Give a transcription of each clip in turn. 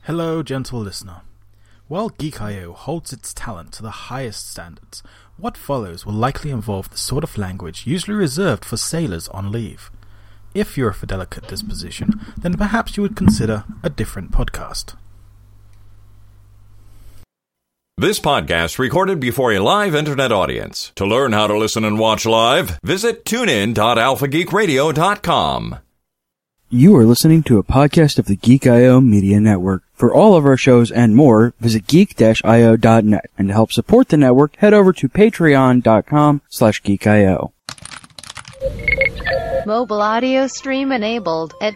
Hello, gentle listener. While Geek.io holds its talent to the highest standards, what follows will likely involve the sort of language usually reserved for sailors on leave. If you're of a delicate disposition, then perhaps you would consider a different podcast. This podcast recorded before a live internet audience. To learn how to listen and watch live, visit tunein.alphageekradio.com. You are listening to a podcast of the Geek.io Media Network. For all of our shows and more, visit geek-io.net. And to help support the network, head over to patreon.com/geek.io. Mobile audio stream enabled at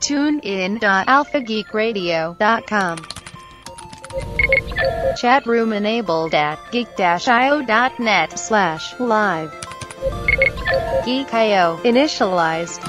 tunein.alphageekradio.com. Chat room enabled at geek-io.net/live. Geek.io initialized.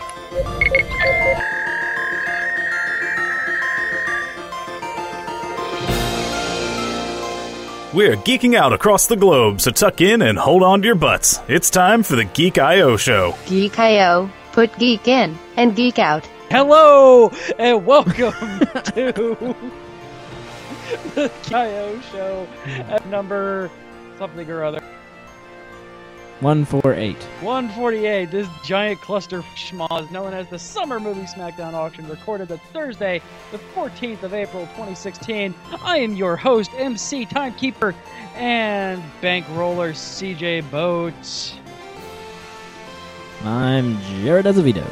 We're geeking out across the globe, so tuck in and hold on to your butts. It's time for the Geek.io show. Geek.io, put geek in and geek out. Hello, and welcome to the Geek.io show at number something or other. 148. 148. This giant cluster of schmoz known as the Summer Movie Smackdown Auction, recorded the Thursday, the 14th of April, 2016. I am your host, MC Timekeeper, and bankroller CJ Boat. I'm Jared Azevedo.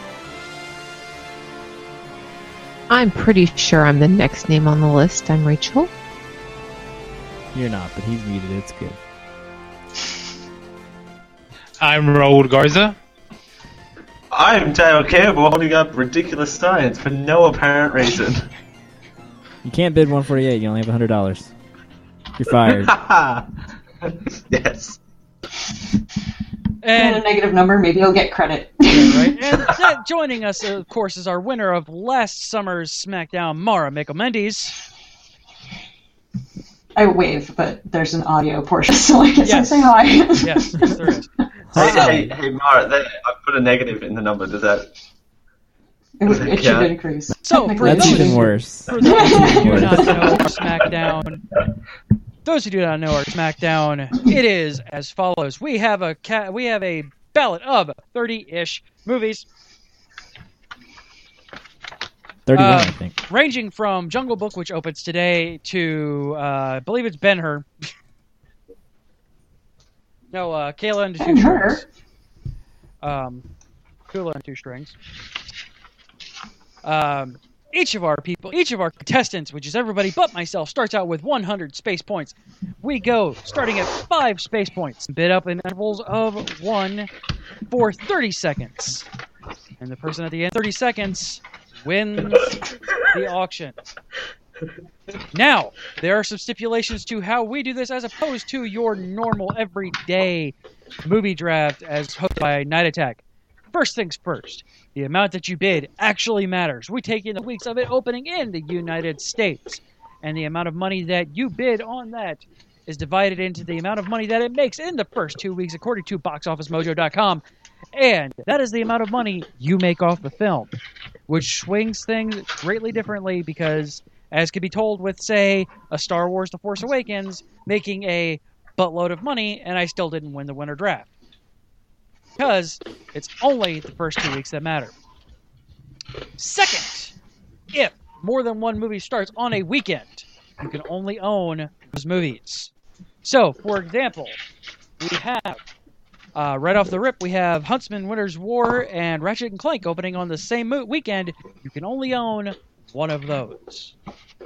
I'm pretty sure I'm the next name on the list. I'm Rachel. You're not, but he's muted. It's good. I'm Raul Garza. I'm Dale Campbell, holding up ridiculous signs for no apparent reason. You can't bid 148. You only have $100. You're fired. Yes. And a negative number, maybe you'll get credit. Yeah, right. And joining us, of course, is our winner of last summer's SmackDown, Mara Michael-Mendes. I wave, but there's an audio portion, so I guess I say hi. Yes, there is. Hey, Mara, I put a negative in the number. Does that... It should increase. So, that's even worse. For those who do not know our SmackDown, it is as follows. We have a ballot of 30-ish movies. 31, I think. Ranging from Jungle Book, which opens today, to, I believe it's Ben-Hur. No, Kayla and Two Strings. Kula and Two Strings. Each of our contestants, which is everybody but myself, starts out with 100 space points. We go starting at 5 space points, bid up in intervals of 1 for 30 seconds. And the person at the end of 30 seconds wins the auction. Now, there are some stipulations to how we do this as opposed to your normal everyday movie draft as hosted by Night Attack. First things first, the amount that you bid actually matters. We take in the weeks of it opening in the United States, and the amount of money that you bid on that is divided into the amount of money that it makes in the first 2 weeks according to BoxOfficeMojo.com, and that is the amount of money you make off the film, which swings things greatly differently because, as can be told with, say, a Star Wars The Force Awakens making a buttload of money, and I still didn't win the winter draft. Because it's only the first 2 weeks that matter. Second, if more than one movie starts on a weekend, you can only own those movies. So, for example, we have, right off the rip, we have Huntsman Winter's War and Ratchet & Clank opening on the same weekend. You can only own one of those.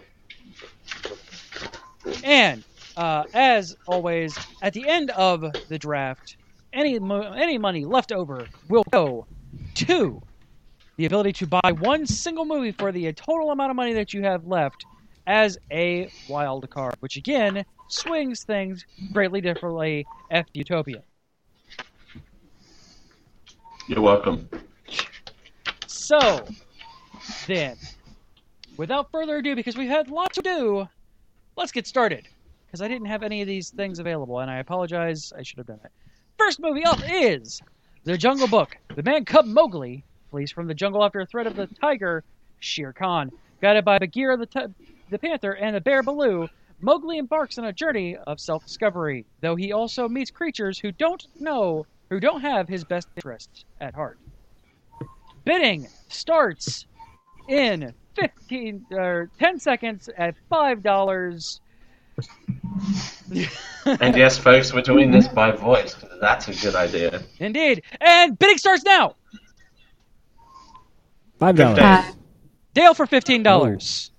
And, as always, at the end of the draft, any money left over will go to the ability to buy one single movie for the total amount of money that you have left as a wild card, which again swings things greatly differently. F Utopia. You're welcome. So, then, without further ado, because we've had lots to do, let's get started. Because I didn't have any of these things available, and I apologize. I should have done that. First movie up is The Jungle Book. The man cub Mowgli flees from the jungle after a threat of the tiger Shere Khan. Guided by Bagheera the panther and the bear Baloo, Mowgli embarks on a journey of self-discovery, though he also meets creatures who don't have his best interests at heart. Bidding starts in 10 seconds at $5. And yes, folks, we're doing this by voice, because that's a good idea. Indeed. And bidding starts now. $5. Dale for $15.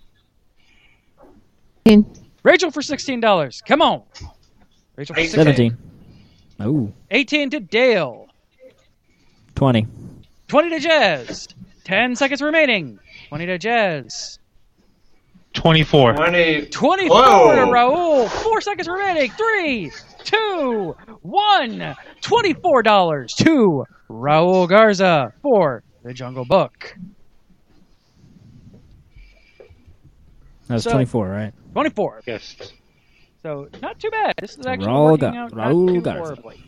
Rachel for $16. Come on. Rachel for 17. Oh. 18 to Dale. 20. 20 to Jazz. 10 seconds remaining. 20 to Jazz. 24. 24 Whoa. to Raul. 4 seconds remaining. 3, 2, 1. $24 to Raul Garza for The Jungle Book. That's 24, right? 24. Yes. So, not too bad. This is actually Raul working out not Raul too Garza. horribly.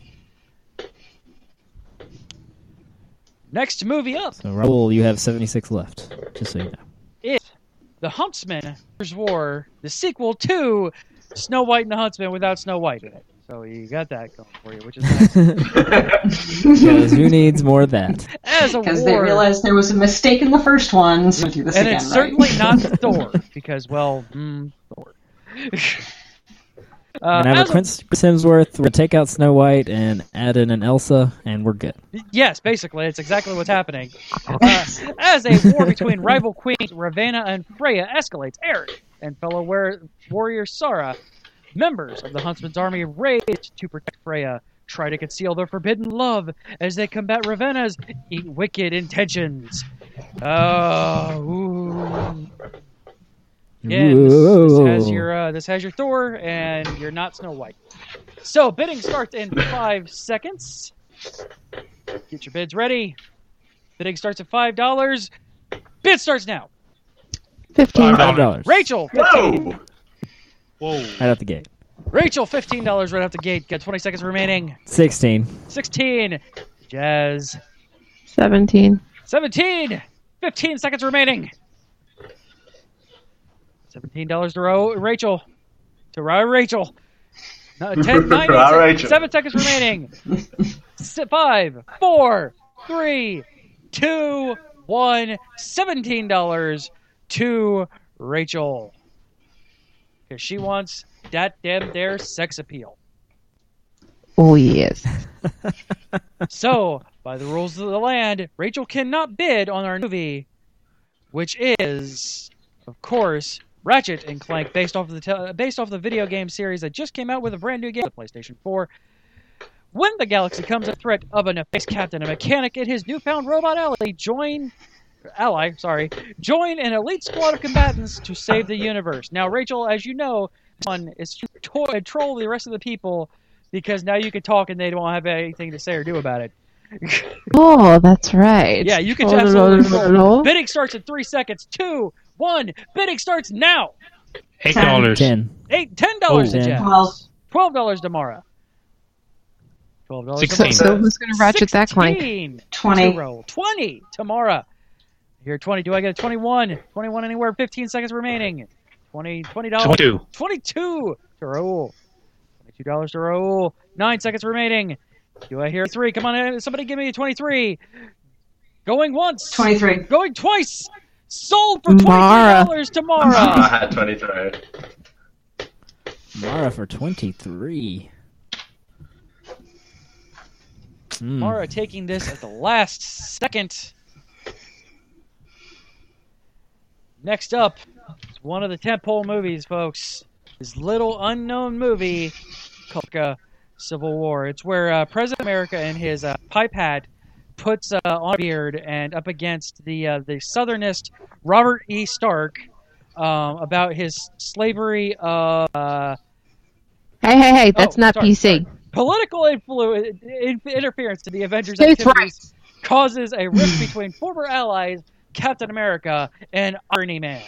Next movie up So, Raul, you have 76 left, just so you know. is The Huntsman War, the sequel to Snow White and the Huntsman without Snow White in it. So you got that going for you, which is nice. Because who needs more of that? As a Because they war, realized there was a mistake in the first one, so do this and again, it's right? certainly not Thor, because, well, Thor. We're gonna have a Chris Hemsworth, we're gonna take out Snow White and add in an Elsa, and we're good. Yes, basically, it's exactly what's happening. As a war between rival queens Ravenna and Freya escalates, Eric and fellow warrior Sara, members of the Huntsman's army, raid to protect Freya, try to conceal their forbidden love as they combat Ravenna's wicked intentions. Again, this has your Thor, and you're not Snow White. So, bidding starts in 5 seconds. Get your bids ready. Bidding starts at $5. Bid starts now. $15. Rachel, 15. Whoa. Right out the gate. Rachel, $15 right out the gate. Got 20 seconds remaining. 16. 16. Jazz, 17. 17. 15 seconds remaining. $17 to Rachel. To Rachel. 10, 9, 8, Rachel. 7 seconds remaining. 5, 4, 3, 2, 1. $17 to Rachel. Because she wants that damn their sex appeal. Oh, yes. So, by the rules of the land, Rachel cannot bid on our movie, which is, of course, Ratchet and Clank, based off the video game series that just came out with a brand new game on PlayStation 4. When the galaxy comes a threat of a nefarious captain, a mechanic, and his newfound robot ally join an elite squad of combatants to save the universe. Now, Rachel, as you know, one is to troll the rest of the people because now you can talk and they don't have anything to say or do about it. Oh, that's right. Yeah, you can absolutely troll. Bidding starts in 3 seconds. 2, 1. Bidding starts now. $8. 10. $10 to 10. Jazz. $12 to Mara. $12 $16. So who's going to ratchet that clank? 20. 20 to Mara. Here, 20. Do I get a 21? 21 anywhere. 15 seconds remaining. $20. 22. 22 to Raul. $22 to Raul. 9 seconds remaining. Do I hear 3? Come on, somebody give me a 23. Going once. 23. Going twice. Sold for $23 to Mara. I had 23. Mara for 23. Mara taking this at the last second. Next up, it's one of the tentpole movies, folks. This little unknown movie called Civil War. It's where President America and his pipe hat puts on a beard and up against the Southernist Robert E. Stark about his slavery of... Hey, that's not PC. Political interference to the Avengers activities causes a rift between former allies Captain America and Irony Man.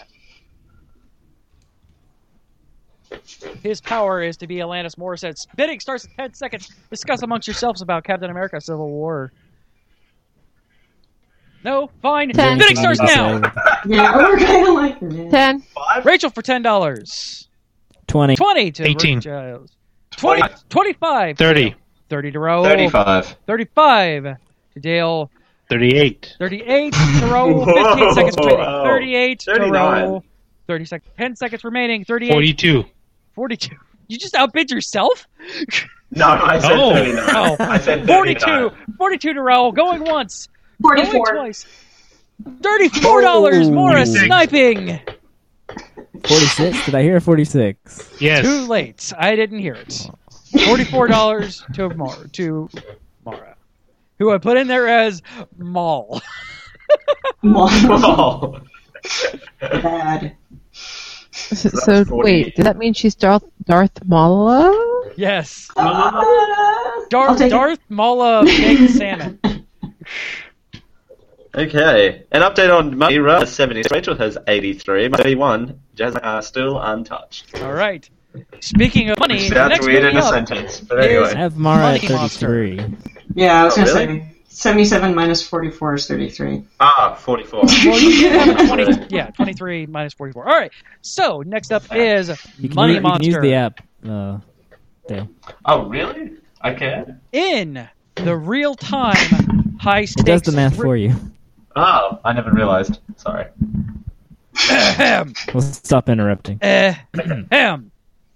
His power is to be Alanis Morissette's. Bidding starts in 10 seconds. Discuss amongst yourselves about Captain America Civil War. No, fine. 10. Bidding starts now. Yeah, we're kind of like 10. Rachel for $10. 20. 20 to 18. Giles. 20. 25. 30. 30 to Raul. 35. 35 to Dale. 38. 38 to Raul. 15 seconds remaining. 38 to 39. Raul. 30 seconds. 10 seconds remaining. 38. 42. 42. You just outbid yourself? No, I said Oh. 39. Oh. I said 42. 39. 42 to Raul. Going once. 44. Going twice. $34. Mora sniping. 46? Did I hear 46? Yes. Too late. I didn't hear it. $44 to Mara, who I put in there as Maul. Oh. Bad. So, wait, does that mean she's Darth Maul? Yes. I'll Darth take it. Mala baked salmon. Okay, an update on Mira has 70. Rachel has 83. 31. Jazz are still untouched. All right. Speaking of money, the Sounds next weird movie in a up sentence, but I anyway. have Mara at Money Monster. 33. Yeah, I was Oh, going to really? say 77 minus 44 is 33. 44. Well, you did have a 20. Yeah, 23 minus 44. All right. So next up is You can, Money you can Monster. use the app. Dale. Oh, really? Okay. In the real-time high stakes. It does the math for you. Oh, I never realized. Sorry. We'll stop interrupting. Ahem.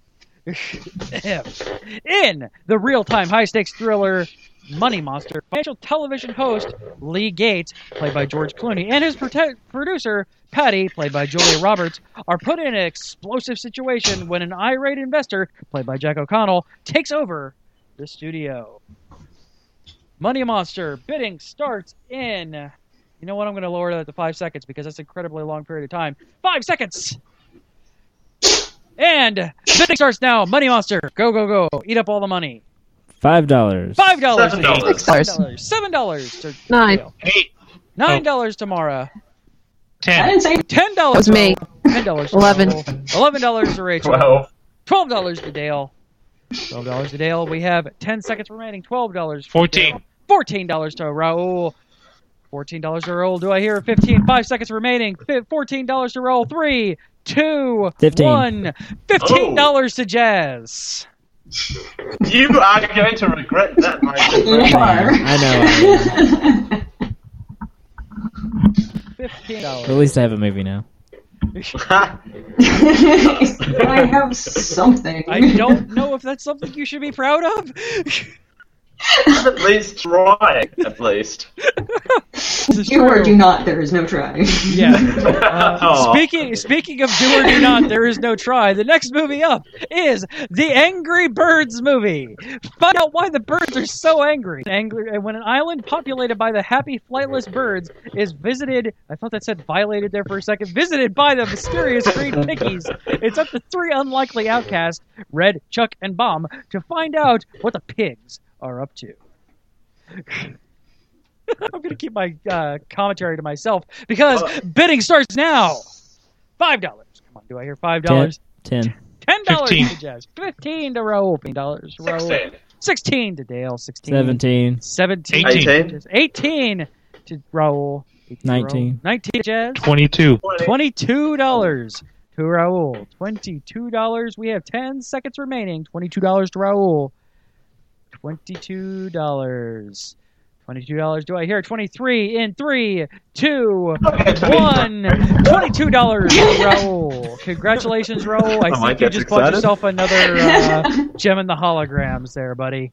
In the real-time high-stakes thriller Money Monster, financial television host Lee Gates, played by George Clooney, and his producer Patty, played by Julia Roberts, are put in an explosive situation when an irate investor, played by Jack O'Connell, takes over the studio. Money Monster bidding starts in... You know what? I'm going to lower that to 5 seconds because that's an incredibly long period of time. 5 seconds! And bidding starts now. Money Monster. Go, go, go. Eat up all the money. $5. $5. $7. $7. To 9. Dale. 8. $9 to Mara. 10. I didn't say $10 That was to me. $10 to 11. Raoul. $11 to Rachel. 12. $12 to Dale. $12 to Dale. We have 10 seconds remaining. $12 for 14. Dale. $14 to Raul. $14 to Raul. Do I hear 15? 5 seconds remaining. $14 to Raul. 3, 2, 15. 1. $15 to Jazz. You are going to regret that, my good you friend. are. I know. $15. At least I have a movie now. I have something. I don't know if that's something you should be proud of. At least try. At least. Do or do not, there is no try. Yeah. Aw. Speaking of do or do not, there is no try. The next movie up is the Angry Birds movie. Find out why the birds are so angry. When an island populated by the happy flightless birds is visited, I thought that said violated there for a second, visited by the mysterious green piggies, it's up to 3 unlikely outcasts, Red, Chuck, and Bomb, to find out what the pigs are up to. I'm going to keep my commentary to myself because bidding starts now. $5. Come on, do I hear $5? 10. $10 15. to Jazz. 15 to Raul. $15 to Raul. 16. 16 to Dale. 16. 17. 17. 18. 18 to Raul. 18 to 19. Raul. 19 to Jazz. 22. $22 to Raul. $22. We have 10 seconds remaining. $22 to Raul. $22. $22. Do I hear 23 in 3, 2, 1? $22 to Raul. Congratulations, Raul. I think you get just bought excited. yourself another gem in the holograms there, buddy.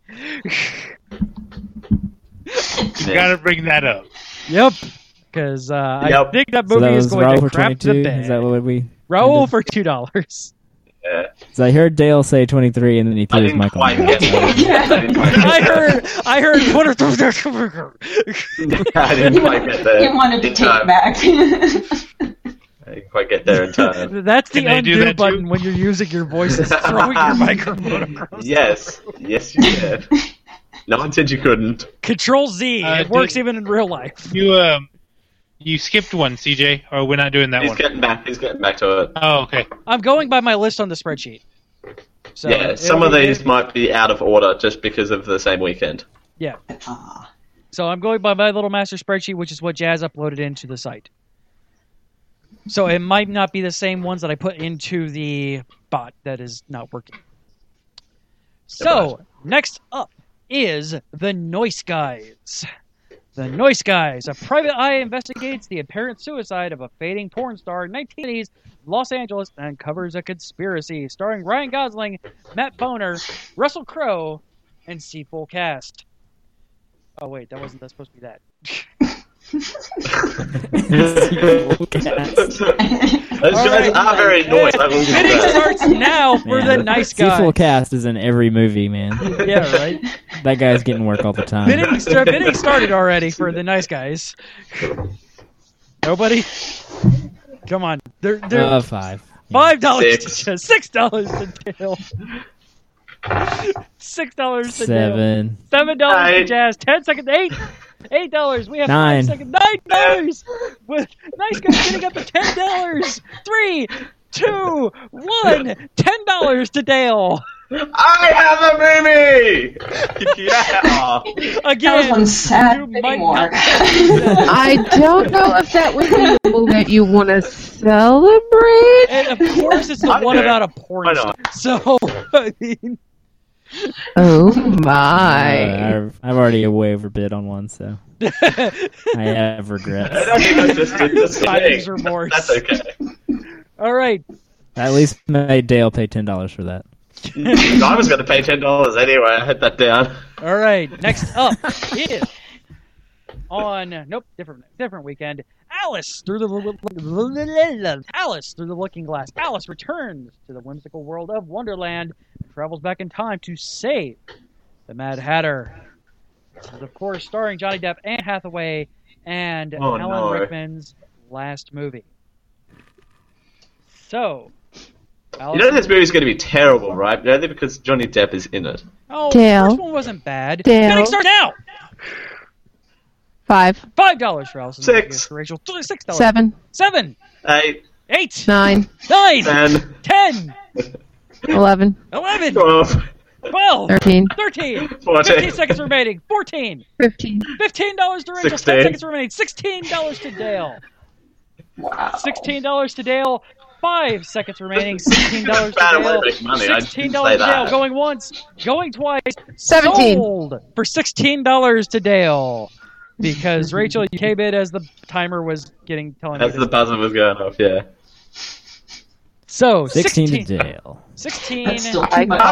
You gotta bring that up. Yep. Because I Yep. think that So movie that is was going Raul to for crap 22? the bed. Is that what we... Raul for $2. Yeah. So I heard Dale say 23 and then he I threw his didn't mic on. quite get that. I didn't quite get I heard that. I didn't quite get there. You wanted to in take time. back. I didn't quite get there in time. That's the Can they do undo that button too? when you're using your voice is throwing your microphone across. Yes. Yes, you did. No one said you couldn't. Control Z. It works even in real life. You skipped one, CJ, or we're not doing that He's one. getting back. He's getting back to it. Oh, okay. I'm going by my list on the spreadsheet. So Yeah, some it'll of be- these might be out of order just because of the same weekend. Yeah. So I'm going by my little master spreadsheet, which is what Jazz uploaded into the site. So it might not be the same ones that I put into the bot that is not working. So, next up is The Noise Guys. The Noise Guys. A private eye investigates the apparent suicide of a fading porn star in 1980s Los Angeles and uncovers a conspiracy. Starring Ryan Gosling, Matt Boner, Russell Crowe, and full cast. Oh, wait, that's supposed to be that. Those guys are very noisy. Bidding starts now for The Nice Guys. Full cast is in every movie, man. Yeah, right? That guy's getting work all the time. Bidding started already for The Nice Guys. Nobody? Come on. They're $5. $5 to Jazz. $6 to Dale. $6 to $7. Dale. $7 to Jazz. 10 seconds. $8. We have 9. 5 seconds. $9. With Nice Guys getting up to $10. 3, 2, 1. $10 to Dale. I have a baby! Yeah! Again, that one's sad you might anymore. not- I don't know if that would be the movie that you want to celebrate. And of course, it's the one about a porn star. So, I mean, Oh my. I've already way overbid on one, so I have regrets. I don't think I just did this Buyer's thing. remorse. That's okay. All right. I at least made Dale pay $10 for that. I was going to pay $10 anyway. I had that down. All right. Next up is on different weekend. Alice through the Looking Glass. Alice returns to the whimsical world of Wonderland and travels back in time to save the Mad Hatter. This is, of course, starring Johnny Depp, Anne Hathaway, and Alan Rickman's last movie. So, Alice, you know this movie's going to be terrible, right? Only because Johnny Depp is in it. Oh, Dale. the first one wasn't bad. Dale. Bidding starts now. $5 for Allison. 6. For Rachel. $6. 7, 7. 8. 8. 9, 9. 10. 10. 11, 11. 12. 12. 13, 13. 14. 15 seconds remaining. 14. 15. $15 to Rachel. 10 16. seconds remaining. $16 to Dale. Wow. $16 to Dale. 5 seconds remaining. $16 to Bad way Dale. to make money. I didn't $16 say to Dale. that. Going once. Going twice. 17. Sold for $16 to Dale. Because Rachel, you K-bid as the timer was telling As me. the buzzer was going off, yeah. So, 16 to Dale. 16. That's still I too much.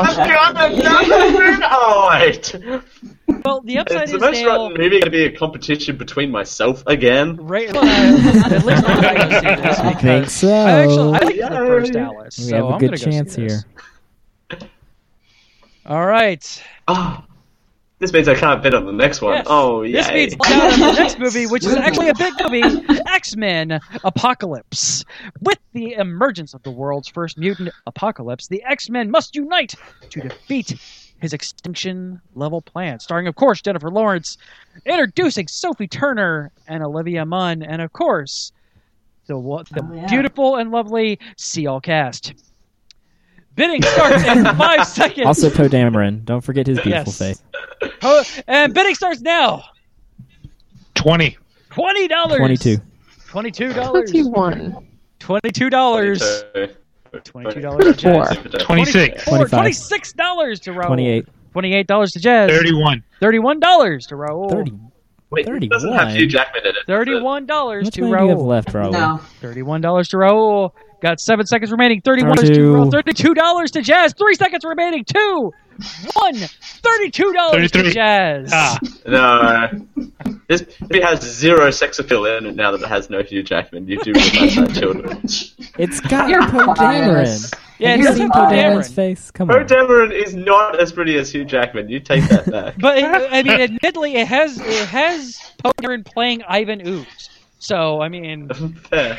Oh, wait. Well, the upside Is the is most Dale. rotten movie going to be a competition between myself again? Right, at least I'm going to see this. I think so. I liked the first Alice. We so have a I'm good gonna go chance see this. here. All right. Oh, this means I can't bet on the next one. Yes. Oh, yay. This means down on the next movie, which is actually a big movie, X-Men Apocalypse. With the emergence of the world's first mutant apocalypse, the X-Men must unite to defeat his extinction-level plan. Starring, of course, Jennifer Lawrence, introducing Sophie Turner and Olivia Munn, and, of course, the beautiful and lovely Seal cast. Bidding starts in 5 seconds. Also, Poe Dameron. Don't forget his beautiful face. And bidding starts now. $20. $20. 22. $22. 21, $22. $22 to Jazz. 26. 25. $26 to Raul. 28. $28 to Jazz. 31. $31 to Raul. 30. Wait, it doesn't have 31. Hugh Jackman in it. $31 How much to money do you have Raul. left, Raul? No. $31 to Raul. Got 7 seconds remaining. $31 to 32. Raul. $32 to Jazz. 3 seconds remaining. 2, 1. $32 to 33. Jazz. Ah. No. This movie has zero sex appeal in it now that it has no Hugh Jackman. You do realize that, children. It's got You're Poe biased. Dameron. Yeah, Have it you does seen have Poe Poe Dameron's Dameron. face? Come Poe on. Dameron is not as pretty as Hugh Jackman. You take that back. But I mean, admittedly, it has Poe Dameron playing Ivan Ooze. So I mean, Fair.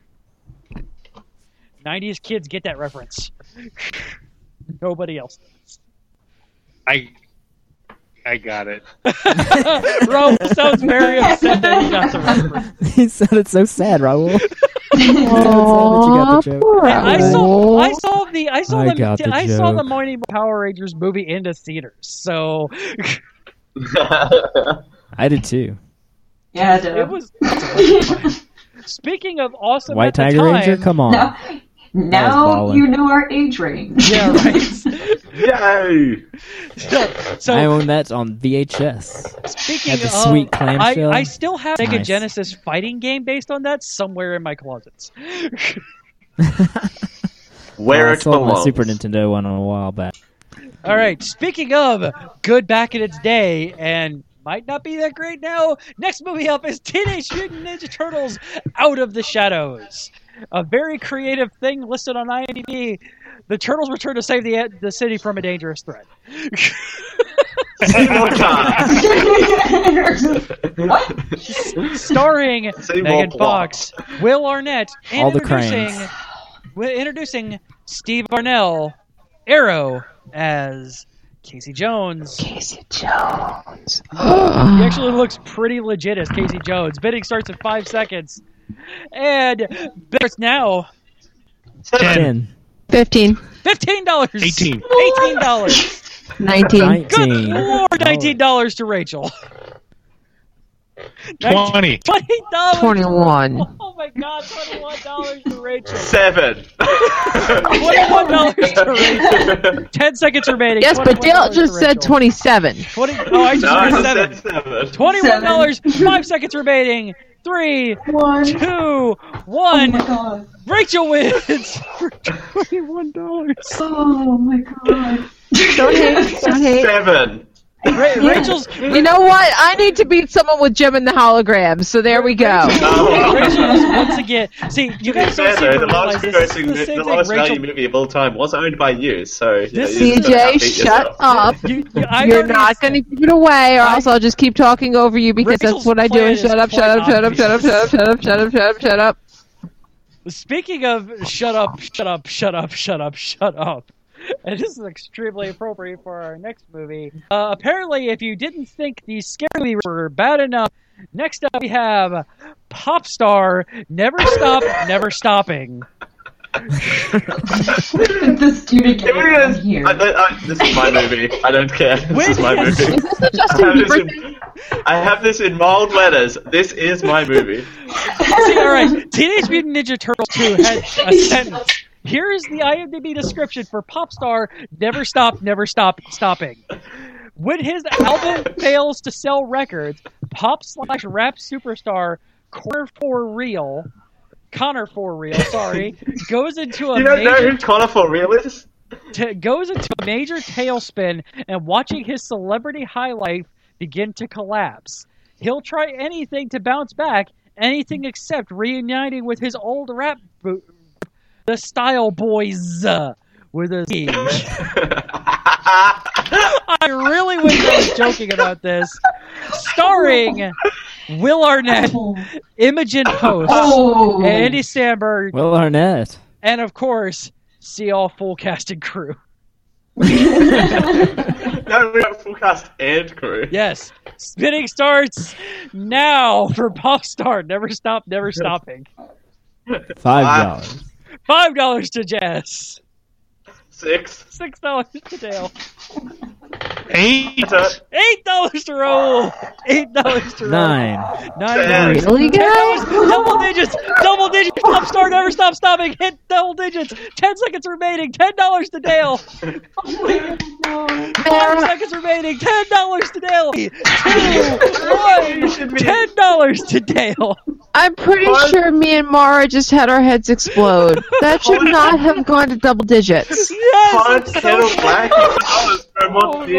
90s kids get that reference. Nobody else does. I got it. Raul sounds very upset that he got the reference. He sounded so sad, Raul. Aw, the joke. poor And I Raul. saw the joke. Mighty Power Rangers movie into theaters. So I did too. Yeah, I did. It was. Speaking of awesome, White at the Tiger time, Ranger, come on. Now you know our age range. Yeah, right. Yay! So I own that on VHS. speaking Had the of, sweet clamshell. I still have a Sega Nice. Genesis fighting game based on that somewhere in my closets. Where I it sold my belongs. Super Nintendo one a while back. All right. Speaking of good back in its day and might not be that great now, next movie up is Teenage Mutant Ninja Turtles Out of the Shadows. A very creative thing listed on IMDb. The Turtles return to save the city from a dangerous threat. Starring Say more Megan plot. Fox, Will Arnett, and All the cranes. introducing Steve Arnell, Arrow, as Casey Jones. Casey Jones. He actually looks pretty legit as Casey Jones. Bidding starts in 5 seconds. And bidders now 10. 15. $15. 18. $18. 19. Good 19. Lord, $19 to Rachel. 20. $20. 21. Oh my God, $21 to Rachel. 7. $21 to Rachel. 10 seconds remaining. Yes, but Dale just said 27. 20. Oh, I just No, I said said 7. 7. $21. 5 seconds remaining. 3, 2, 1. Oh my god. Rachel wins for $21. Oh my god. Don't hate. Don't hate. 7. Rachel's. You know what? I need to beat someone with Jim and the Hologram, so there we go. Rachel's once again. See, you guys don't seem to The realize lowest this is the same lowest thing. value Rachel, movie of all time was owned by you, so you know, This you just gotta CJ, beat shut yourself. up. I've You're already not said- going to give it away, or else I'll just keep talking over you because Rachel's that's what I do. plan And shut is up, shut up, quite shut up, shut up, shut up, shut up, shut up, shut up, shut up. Speaking of shut up, shut up, shut up, shut up, shut up. And this is extremely appropriate for our next movie. Apparently, if you didn't think these scary movies were bad enough, next up we have Popstar, Never Stop, Never Stopping. This dude again This here. is my movie. I don't care. This Wait, is my yes. movie. Is this the Justin Bieber thing? I have this in mild letters. This is my movie. See, all right, Teenage Mutant Ninja Turtles 2 had a sentence. Here is the IMDb description for Popstar, Never Stop, Never Stop, Stopping. When his album fails to sell records, pop/rap superstar Connor For Real, goes into a You don't know major who Connor For Real is? goes into a major tailspin and watching his celebrity high life begin to collapse. He'll try anything to bounce back, anything except reuniting with his old rap the Style Boys with a Z. I really wish I was joking about this. Starring Will Arnett, Imogen Post, Andy Samberg, Will Arnett. and of course, see all full cast and crew. No, we got full cast and crew. Yes, spinning starts now for Popstar. Never Stop, Never Stopping. $5. $5 to Jess. 6. $6 to Dale. 8. $8 to Raoul. $8 to Raoul. 9. $9. Really, guys? Double digits. Double digits. Popstar, Never Stop Stopping. Hit double digits. 10 seconds remaining. $10 to Dale. 5 seconds remaining. $10 to Dale. 2, 1. $10 to Dale. I'm pretty sure me and Mara just had our heads explode. That should not have gone to double digits. Yes. Pond Kettle Black $8 per month.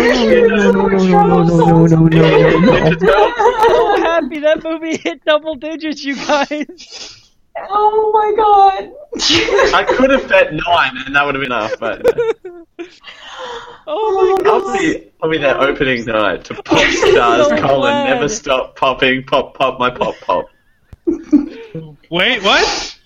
I'm so happy that movie hit double digits, you guys. Oh my god. I could have bet 9 and that would have been enough, but Oh my god. I'll be there opening night to Pop Stars, so Colin, glad. never stop popping, pop, pop, my pop, pop. Wait, what?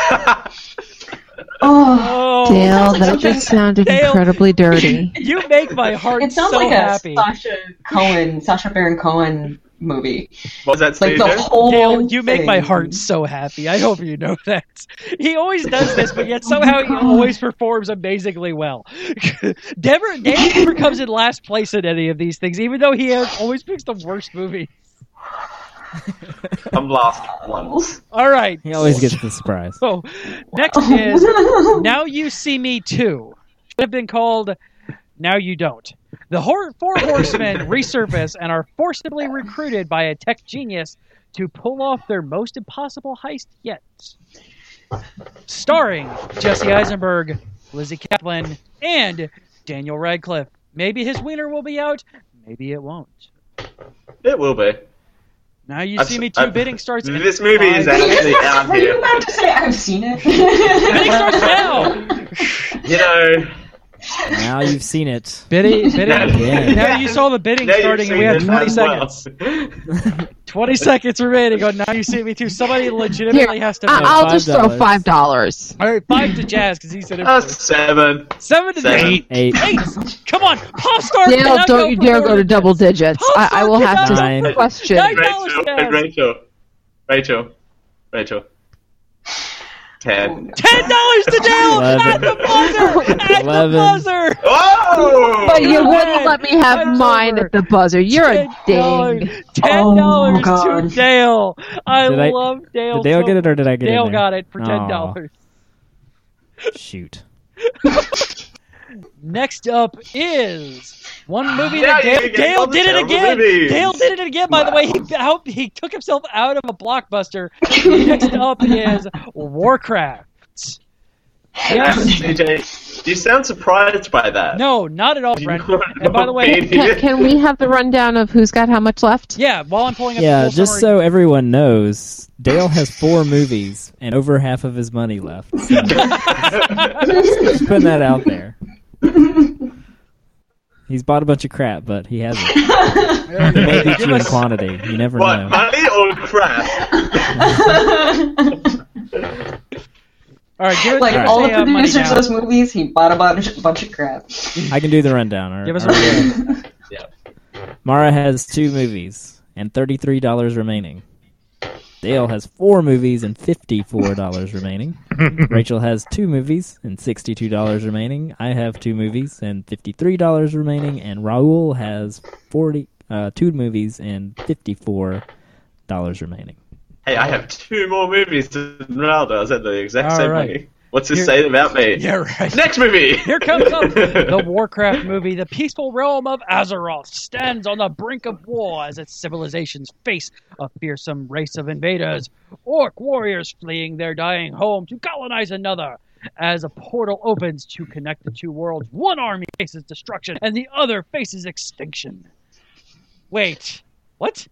Oh. Dale, that just sounded Dale. incredibly dirty. You make my heart It sounds so like happy. a Sacha Baron Cohen movie. What was that, Like the Steve? whole Dale, you make my thing. heart so happy. I hope you know that. He always does this, but yet somehow he always performs amazingly well. Dan never comes in last place in any of these things, even though he always picks the worst movie. I'm last once. All right. He always gets the surprise. So, next is Now You See Me Too. Should have been called Now You Don't. The four horsemen resurface and are forcibly recruited by a tech genius to pull off their most impossible heist yet. Starring Jesse Eisenberg, Lizzie Kaplan, and Daniel Radcliffe. Maybe his wiener will be out, maybe it won't. It will be. Now You See Me Too. Bidding starts. This movie is actually out Were you here. about to say I've seen it? Bidding starts now. You know, Now you've seen it. Bidding. Again. Now you saw the bidding now you've starting, and seen we have it 20 as seconds. well. 20 seconds remaining on Now You See Me Too. Somebody legitimately has to. I'll just throw $5. $5. All right, 5 to Jazz because he said it. That's 7. 7 to Seven. Dave. 8. 8. Come on, Popstar. Dale, cannot don't you for dare more go to than double this. digits. I will have to Nine. question. $9, Rachel. 10. $10 to Dale at the buzzer. At 11. the buzzer. Oh! But you wouldn't let me have Time's mine over. at the buzzer. You're a $10 ding. Oh, to God. Dale. I Did I- love Dale. Did Dale so get it or did I get it? Dale in there? got it for Aw, $10. Shoot. Next up is one movie Yeah, that you Dale, get Dale all the did it terrible again. movies. Dale did it again, by the way. He took himself out of a blockbuster. Next up is Warcraft. Yes. CJ, you sound surprised by that. No, not at all, You Brent. know And by the way, Can we have the rundown of who's got how much left? yeah, while I'm pulling up Yeah, the full just summary, so everyone knows, Dale has 4 movies and over half of his money left. So just putting that out there. He's bought a bunch of crap, but he hasn't. He may beat you in quantity. You never What, know. money or crap? all right, give us Like give us all a, the money producers now. of those movies, he bought a bunch of crap. I can do the rundown. All right. Give us All a right. rundown. Mara has 2 movies and $33 remaining. Dale has 4 movies and $54 remaining. Rachel has 2 movies and $62 remaining. I have 2 movies and $53 remaining. And Raul has 2 movies and $54 remaining. Hey, I have 2 more movies than Ronaldo. I was at the exact All same right. movie. What's this Here- saying about me? Yeah, right. Next movie! Here comes up the Warcraft movie. The peaceful realm of Azeroth stands on the brink of war as its civilizations face a fearsome race of invaders. Orc warriors fleeing their dying home to colonize another. As a portal opens to connect the 2 worlds, one army faces destruction and the other faces extinction. Wait, what?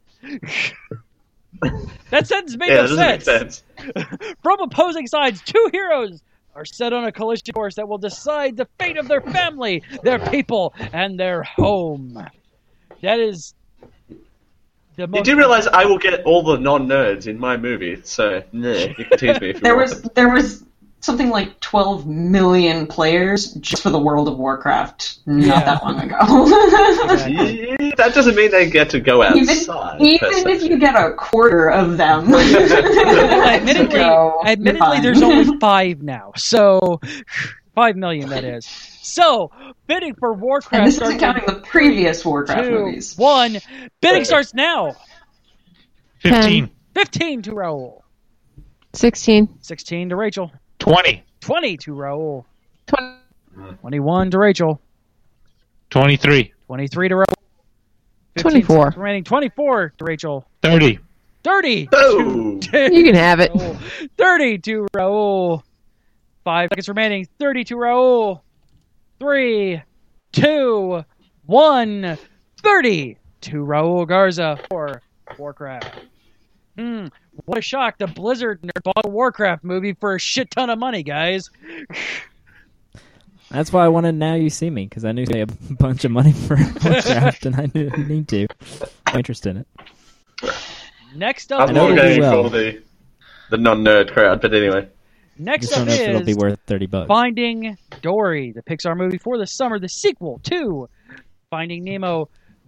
That sentence made Yeah, no that doesn't make sense. sense. From opposing sides, 2 heroes are set on a collision course that will decide the fate of their family, their people, and their home. That is the most... You do realize I will get all the non-nerds in my movie, so nah, you can tease me if you There want. was something like 12 million players just for the World of Warcraft not that long ago. Yeah, that doesn't mean they get to go outside. Even per se. if you get a quarter of them. Admittedly, you're fine. there's only 5 now, so 5 million that is. So, bidding for Warcraft And this starts isn't counting the previous Warcraft 2, movies. 1. Bidding starts now. 15. 15 to Raul. 16. 16 to Rachel. 20. 20 to Raul. 20. 21 to Rachel. 23. 23 to Raul. 24. seconds remaining. 24 to Rachel. 30. 30 Oh. to You can have it. Raul. 30 to Raul. 5 seconds remaining. 30 to Raul. 3, 2, 1. 30 to Raul Garza for Warcraft. What a shock. The Blizzard nerd bought a Warcraft movie for a shit ton of money, guys. That's why I wanted Now You See Me, because I knew they had a bunch of money for Warcraft, and I didn't need to. I'm interested in it. Next up I'm more it'll going do well. for the non-nerd crowd, but anyway. Next Just up don't know if it'll be is worth $30. Finding Dory, the Pixar movie for the summer, the sequel to Finding Nemo.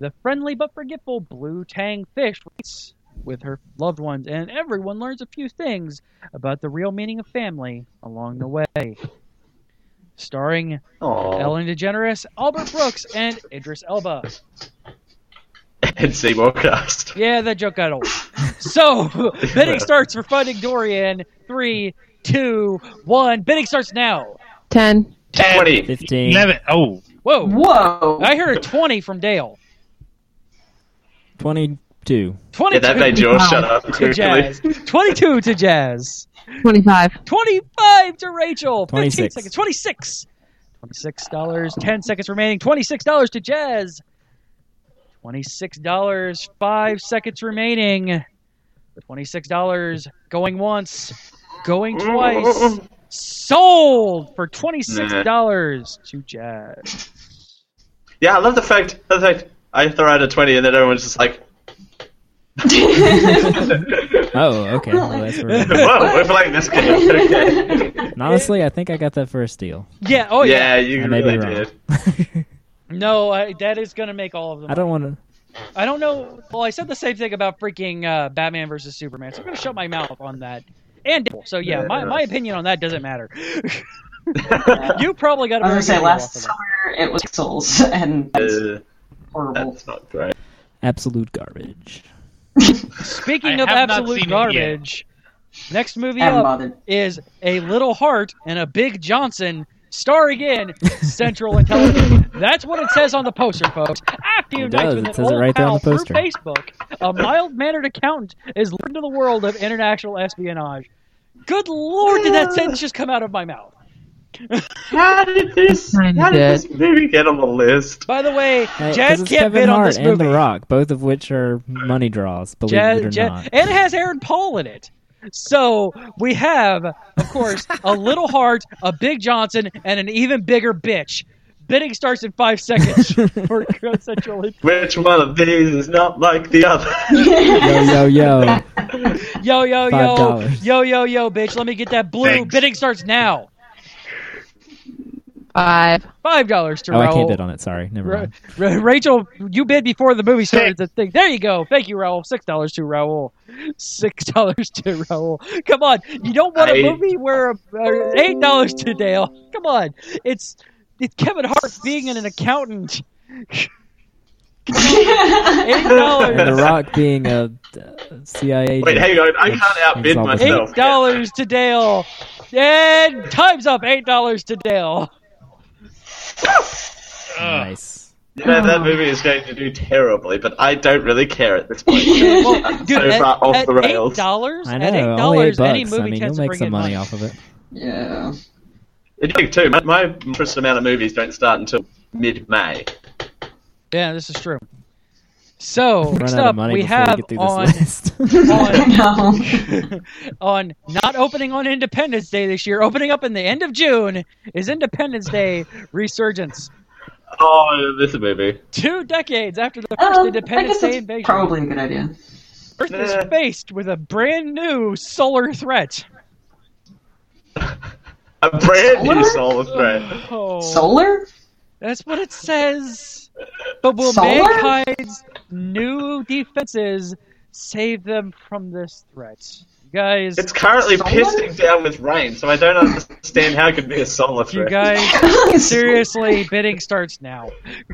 The friendly but forgetful blue tang fish waits with her loved ones, and everyone learns a few things about the real meaning of family along the way. Starring Ellen DeGeneres, Albert Brooks, and Idris Elba. And Seymour cast. Yeah, that joke got old. So, bidding starts for Finding Dory in 3, 2, 1. Bidding starts now. 10. 20. 15. 11. Oh. Whoa. I heard a 20 from Dale. 22. 22 Yeah, that made yours shut up. to Jazz. 22 to Jazz. 25. 25 to Rachel. 15 26. seconds. 26. $26. 10 seconds remaining. $26 to Jazz. $26. 5 seconds remaining. The $26 going once, going twice. Sold for $26 to Jazz. Yeah, I love the fact I throw out a 20 and then everyone's just like, Oh, okay. Well, that's right. whoa, we're playing this game. Okay. And honestly, I think I got that for a steal. Yeah, oh yeah. Yeah, you I may be really wrong. did. No, that is going to make all of them. I don't want to. I don't know. Well, I said the same thing about freaking Batman versus Superman, so I'm going to shut my mouth on that. And so, yeah, my opinion on that doesn't matter. You probably got a I was very going to say, good last deal off of summer it was Pixels, and that's horrible. That's not great. Absolute garbage. that. Speaking I of have not absolute seen it garbage, next movie Haven't up bothered. is A Little Heart and a Big Johnson, starring in Central Intelligence. That's what it says on the poster, folks. After you It does. with It an says it old right there on pal the poster. through Facebook, a mild-mannered accountant is lured into the world of international espionage. Good Lord, did that sentence just come out of my mouth? How did this movie get on the list? By the way, Hey, 'cause Jazz it's can't Kevin bid on Hart this and movie. The Rock, both of which are money draws, believe it or not. And it has Aaron Paul in it. So we have, of course, a Little Heart, a Big Johnson, and an even bigger bitch. Bidding starts in 5 seconds for Central. Which one of these is not like the other? Yo, yo, yo. Yo, yo, yo. $5. Yo, yo, yo, bitch. Let me get that blue. Thanks. Bidding starts now. 5. $5 to Oh, Raul. I can't bid on it. Sorry. Never mind. Rachel, you bid before the movie started. The thing. There you go. Thank you, Raul. $6 to Raul. $6 to Raul. Come on. You don't want a movie where $8 to Dale. Come on. It's Kevin Hart being an accountant. $8. And The Rock being a CIA Wait, agent. hang on. I can't outbid myself. $8 to Dale. And time's up. $8 to Dale. Nice. You know, that movie is going to do terribly, but I don't really care at this point. Well, I'm dude, so far off the rails. $8? I know. At Only $8, $8. any movie I mean, tends you'll to make bring some in money off of it. Yeah. You think too. My interest amount of movies don't start until mid-May. Yeah, this is true. So, Run next out of up, money we before have get through on, this list. on not opening on Independence Day this year, opening up in the end of June, is Independence Day Resurgence. Oh, this movie. 2 decades after the first I Independence guess Day it's invasion, probably a good idea. Earth is faced with a brand new solar threat. A brand new solar threat. Oh, Solar? that's what it says. But will Solar? mankind's new defenses save them from this threat? You guys, It's currently Solar? pissing down with rain, so I don't understand how it could be a solar you threat. guys, seriously, bidding starts now.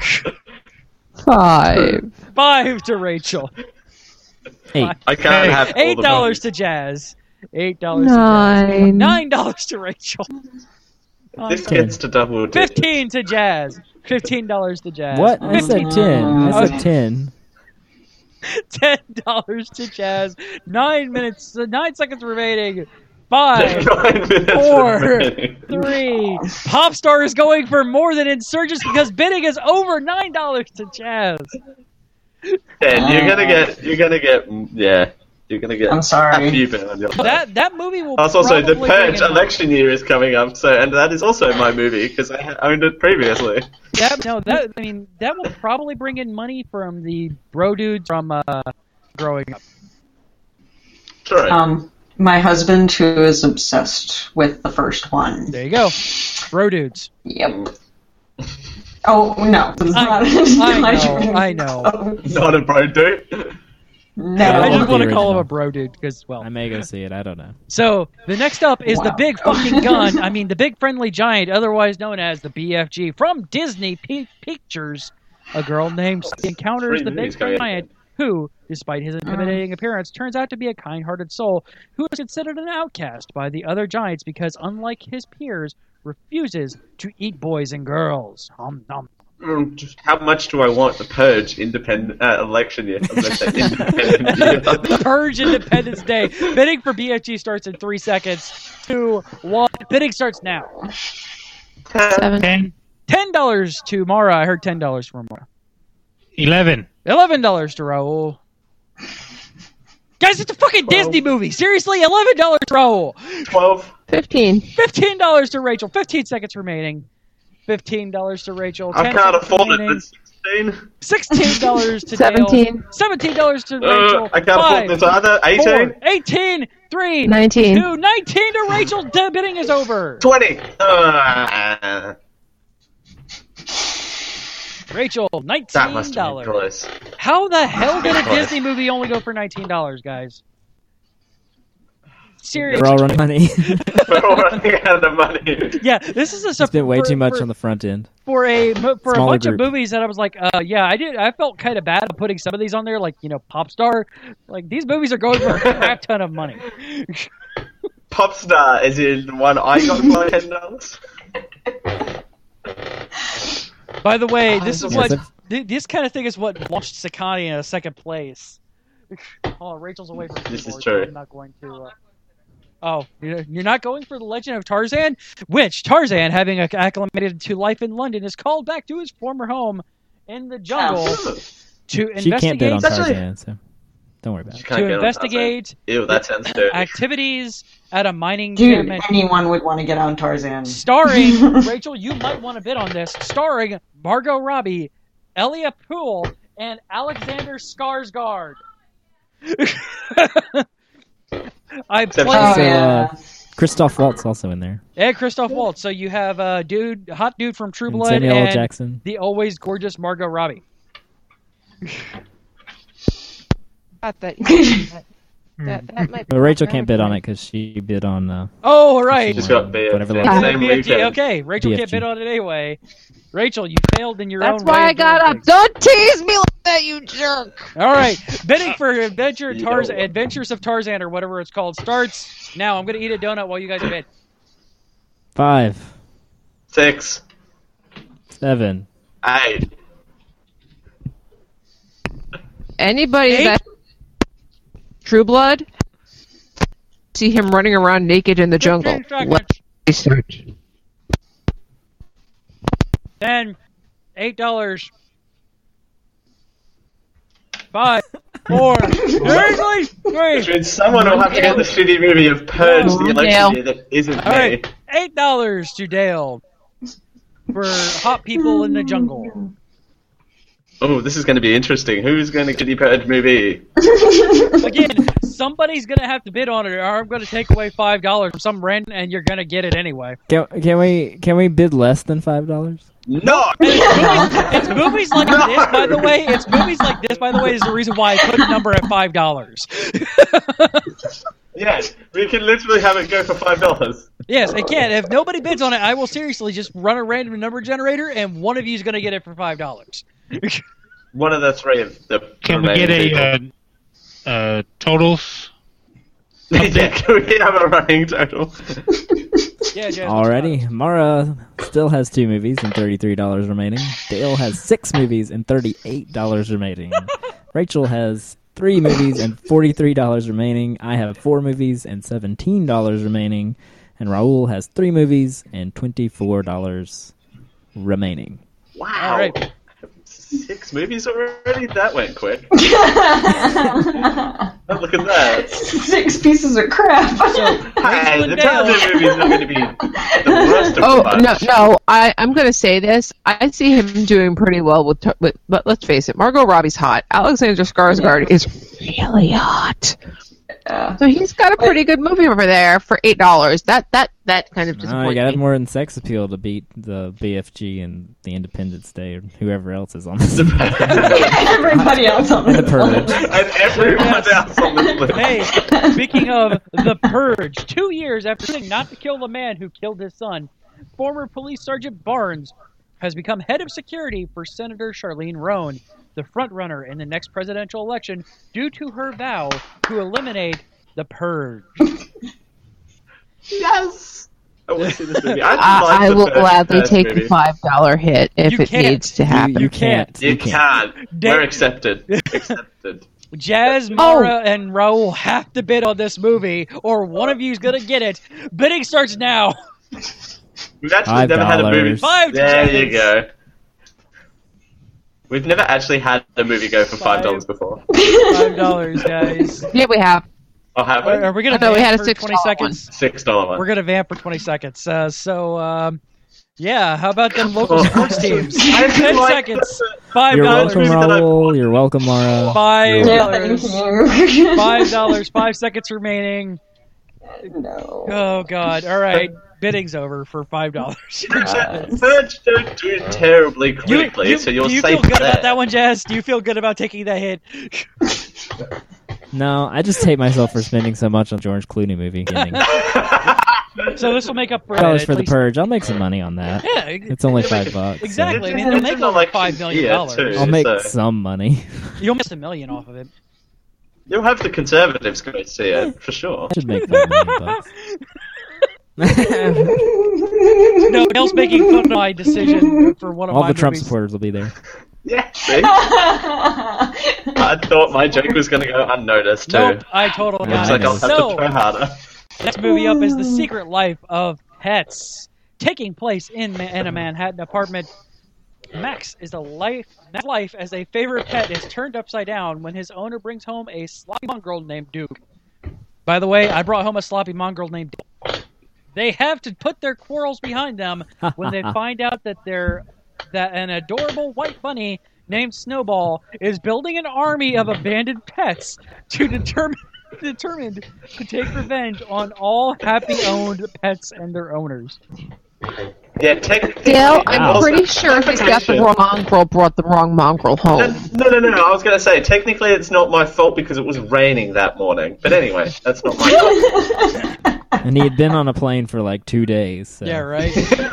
5. 5 to Rachel. 8. I can't have all the $8 to Jazz. $8 to 9. Jazz. $9 to Rachel. This gets to double digits. 15 to Jazz. $15 to Jazz. What? I said 10. I said 10. $10 to Jazz. 9 seconds remaining. 5, 9 minutes 4, remaining. 3. Popstar is going for more than Insurgents because bidding is over $9 to Jazz. And you're gonna get I'm sorry. a few bit on your That movie will. That's also the probably bring Purge in- election year is coming up, and that is also my movie because I owned it previously. That will probably bring in money from the bro dudes from growing up. True. My husband, who is obsessed with the first one. There you go, bro dudes. Yep. Oh, no. It's not I know. Not a bro dude. No. I just want to The call him original. a bro dude because, well. I may go see it. I don't know. So the next up is the Wow. big fucking gun. I mean, the big friendly giant, otherwise known as the BFG, from Disney Pictures. A girl named encounters the big giant, who, despite his intimidating appearance, turns out to be a kind-hearted soul who is considered an outcast by the other giants because, unlike his peers, refuses to eat boys and girls. Nom. How much do I want the Purge independent election year? I'm gonna say independent year. Purge Independence Day. Bidding for BFG starts in 3 seconds. 2, 1. Bidding starts now. 7. $10 to Mara. I heard $10 from Mara. 11. $11 to Raul. Guys, it's a fucking Disney movie. Seriously, $11 to Raul. 12. 15. $15 to Rachel. 15 seconds remaining. $15 to Rachel. I 10 can't seconds afford remaining. it. It's 16. $16 to 17. Dale. $17 to Rachel. I can't afford this either. 18. 18. 3. 19. 2. 19 to Rachel. Bidding is over. 20. Rachel, $19. That must have been close. How the hell did a Close. Disney movie only go for $19, guys? Seriously. We're all running money. We're all running out of money. Yeah, this is a Spent way too much on the front end. for a Smaller bunch group. of movies that I was like, yeah, I felt kind of bad putting some of these on there, like, you know, Popstar. Like, these movies are going for a crap ton of money. Popstar is in the one I got for $10. By the way, this is Yes, what this kind of thing is what launched Sakani in a second place. Oh, Rachel's away from This is keyboard, true. so I'm not going to. Oh, you're not going for The Legend of Tarzan? Which Tarzan, having acclimated to life in London, is called back to his former home in the jungle to She can't bid on investigate Tarzan, so don't worry about it. to investigate Ew, that sounds dirty. activities at a mining Dude, camp. anyone would want to get on Tarzan. Starring, Rachel, you might want to bid on this, starring Margot Robbie, Elia Poole, and Alexander Skarsgård. I Oh, played yeah. Christoph Waltz also in there. and Christoph Waltz. So you have hot dude from True And Blood, Samuel L. and Jackson. the always gorgeous Margot Robbie. Thought that might be But Rachel can't bid on it because she bid on Oh, right. Just got BFG. whatever the Same BFG. weekend. Okay, Rachel can't BFG. bid on it anyway. Rachel, you failed in your That's own why way I of doing got up. things. Don't tease me like that, you jerk. All right, bidding for Adventures of Tarzan or whatever it's called starts now. I'm going to eat a donut while you guys bid. 5, 6. 7. 8. Anybody 8? that True Blood, see him running around naked in the jungle. 15 seconds. Let's research. 10, $8, 5, 4, 3. Which means someone will have to get the shitty movie of Purge the election year that isn't All right, me. $8 to Dale for hot people in the jungle. Oh, this is going to be interesting. Who's going to get the Purge movie? Again, somebody's going to have to bid on it, or I'm going to take away $5 from some random, and you're going to get it anyway. Can we bid less than $5? No! It's movies like this, by the way. It's movies like this, by the way, is the reason why I put a number at $5. Yes, we can literally have it go for $5. Yes, it can. If nobody bids on it, I will seriously just run a random number generator, and one of you is going to get it for $5. One of the three of the Can we remaining get people. a totals? Yeah, can we have a running total? Yeah, Jasmine. Alrighty, Mara still has 2 movies and $33 remaining. Dale has 6 movies and $38 remaining. Rachel has 3 movies and $43 remaining. I have 4 movies and $17 remaining. And Raul has 3 movies and $24 remaining. Wow. All right. 6 movies already? That went quick. Oh, look at that. 6 pieces of crap. Hey, the Tarzan movie is not going to be the worst of the bunch. No. I'm going to say this. I see him doing pretty well with, but let's face it, Margot Robbie's hot. Alexander Skarsgård is really hot. So he's got a pretty good movie over there for $8. That kind of Oh, disappoints you gotta have me. more than sex appeal to beat the BFG and the Independence Day or whoever else is on this. Everybody else on And the this Purge. And everyone else on this list. Hey, speaking of The Purge, 2 years after choosing not to kill the man who killed his son, former Police Sergeant Barnes has become head of security for Senator Charlene Roan, the frontrunner in the next presidential election, due to her vow to eliminate the Purge. Yes! I want to see this movie. I I will gladly take movie. the $5 hit if You it can't. needs to happen. You can't. You can't. Damn. We're accepted. Accepted. Jazz, Mara, and Raul have to bid on this movie, or one of you's gonna get it. Bidding starts now. We've actually never had a movie. $5. There you go. We've never actually had a movie go for $5 before. $5, guys. Yeah, we have. Oh, have we? Are we gonna No, we vamp had a for $6 20 seconds? $6 one. We're gonna vamp for 20 seconds. Yeah. How about them local sports teams? 10 seconds. $5. You're welcome, Raul. You're welcome, Mara. $5. Thank you. $5. 5 seconds remaining. No. Oh God! All right, bidding's over for $5. Purge don't do it terribly quickly, so you're do you safe feel good there. about that one, Jazz? Do you feel good about taking that hit? No, I just hate myself for spending so much on George Clooney movie. So this will make up for $5 at for the least- Purge. I'll make some money on that. Yeah, It's only $5. exactly. I mean, they'll make over $5 million. I'll make some money. You'll miss $1 million off of it. You'll have the Conservatives go see it, for sure. I should make $5 million. No, Dale's making fun of my decision for one of All my the Trump movies. supporters will be there. Yeah, see? I thought my joke was going to go unnoticed, too. Nope, I totally Looks got like it. I'll have So, to try harder. next movie up is The Secret Life of Pets. Taking place in a Manhattan apartment, Max's life as a favorite pet is turned upside down when his owner brings home a sloppy mongrel named Duke. By the way, I brought home a sloppy mongrel named Duke. They have to put their quarrels behind them when they find out that an adorable white bunny named Snowball is building an army of abandoned pets determined to take revenge on all happy-owned pets and their owners. Yeah, Dale, I'm pretty sure he's got the wrong mongrel, brought the wrong mongrel home. No. I was going to say, technically it's not my fault because it was raining that morning. But anyway, that's not my fault. And he had been on a plane for like 2 days. So. Yeah, right?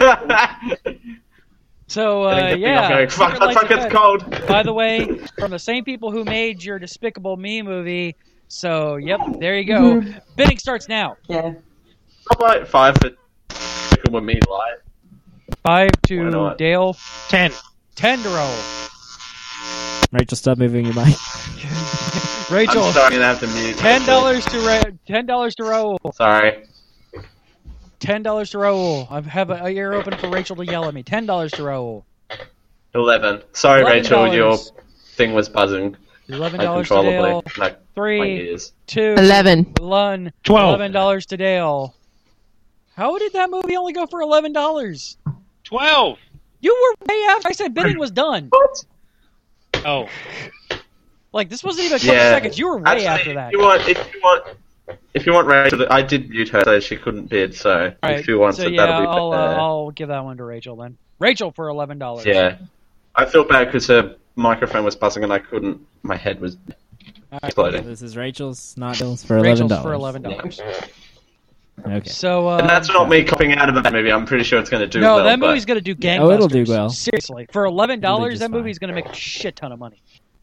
So, I'm yeah. going, fuck, Secret Life of it's Pets. cold. By the way, from the same people who made your Despicable Me movie. So, yep, there you go. Bidding starts now. Yeah. How about 5 for Despicable Me Live? 5 Why to not? Dale. 10. 10 to roll. Rachel, stop moving your mic. Rachel. I'm sorry, I'm going to have to mute. $10 to Raul. Sorry. $10 to Raul. I have an ear open for Rachel to yell at me. $10 to Raul. 11. Sorry, $11. Rachel, your thing was buzzing. $11 to Uncontrollably. Dale. Like, my 3, ears. 2, 11. 1. 12. $11 to Dale. How did that movie only go for $11? 12. You were way after I said bidding was done. What? Oh. Like, this wasn't even a couple seconds. You were way Actually, after that. If you want Rachel, I did mute her so she couldn't bid. So Right. if you want, so it, yeah, that'll be fair. I'll give that one to Rachel then. Rachel for $11. Yeah, I feel bad because her microphone was buzzing and I couldn't. My head was exploding. This is Rachel's, not Bill's, for $11. Rachel's for $11. Okay. So, And that's not me copying out of that movie. I'm pretty sure it's going to do no, well. that but- movie's going to do gangbusters. Oh, it'll do well. Seriously. For $11, just that fine. movie's going to make a shit ton of money.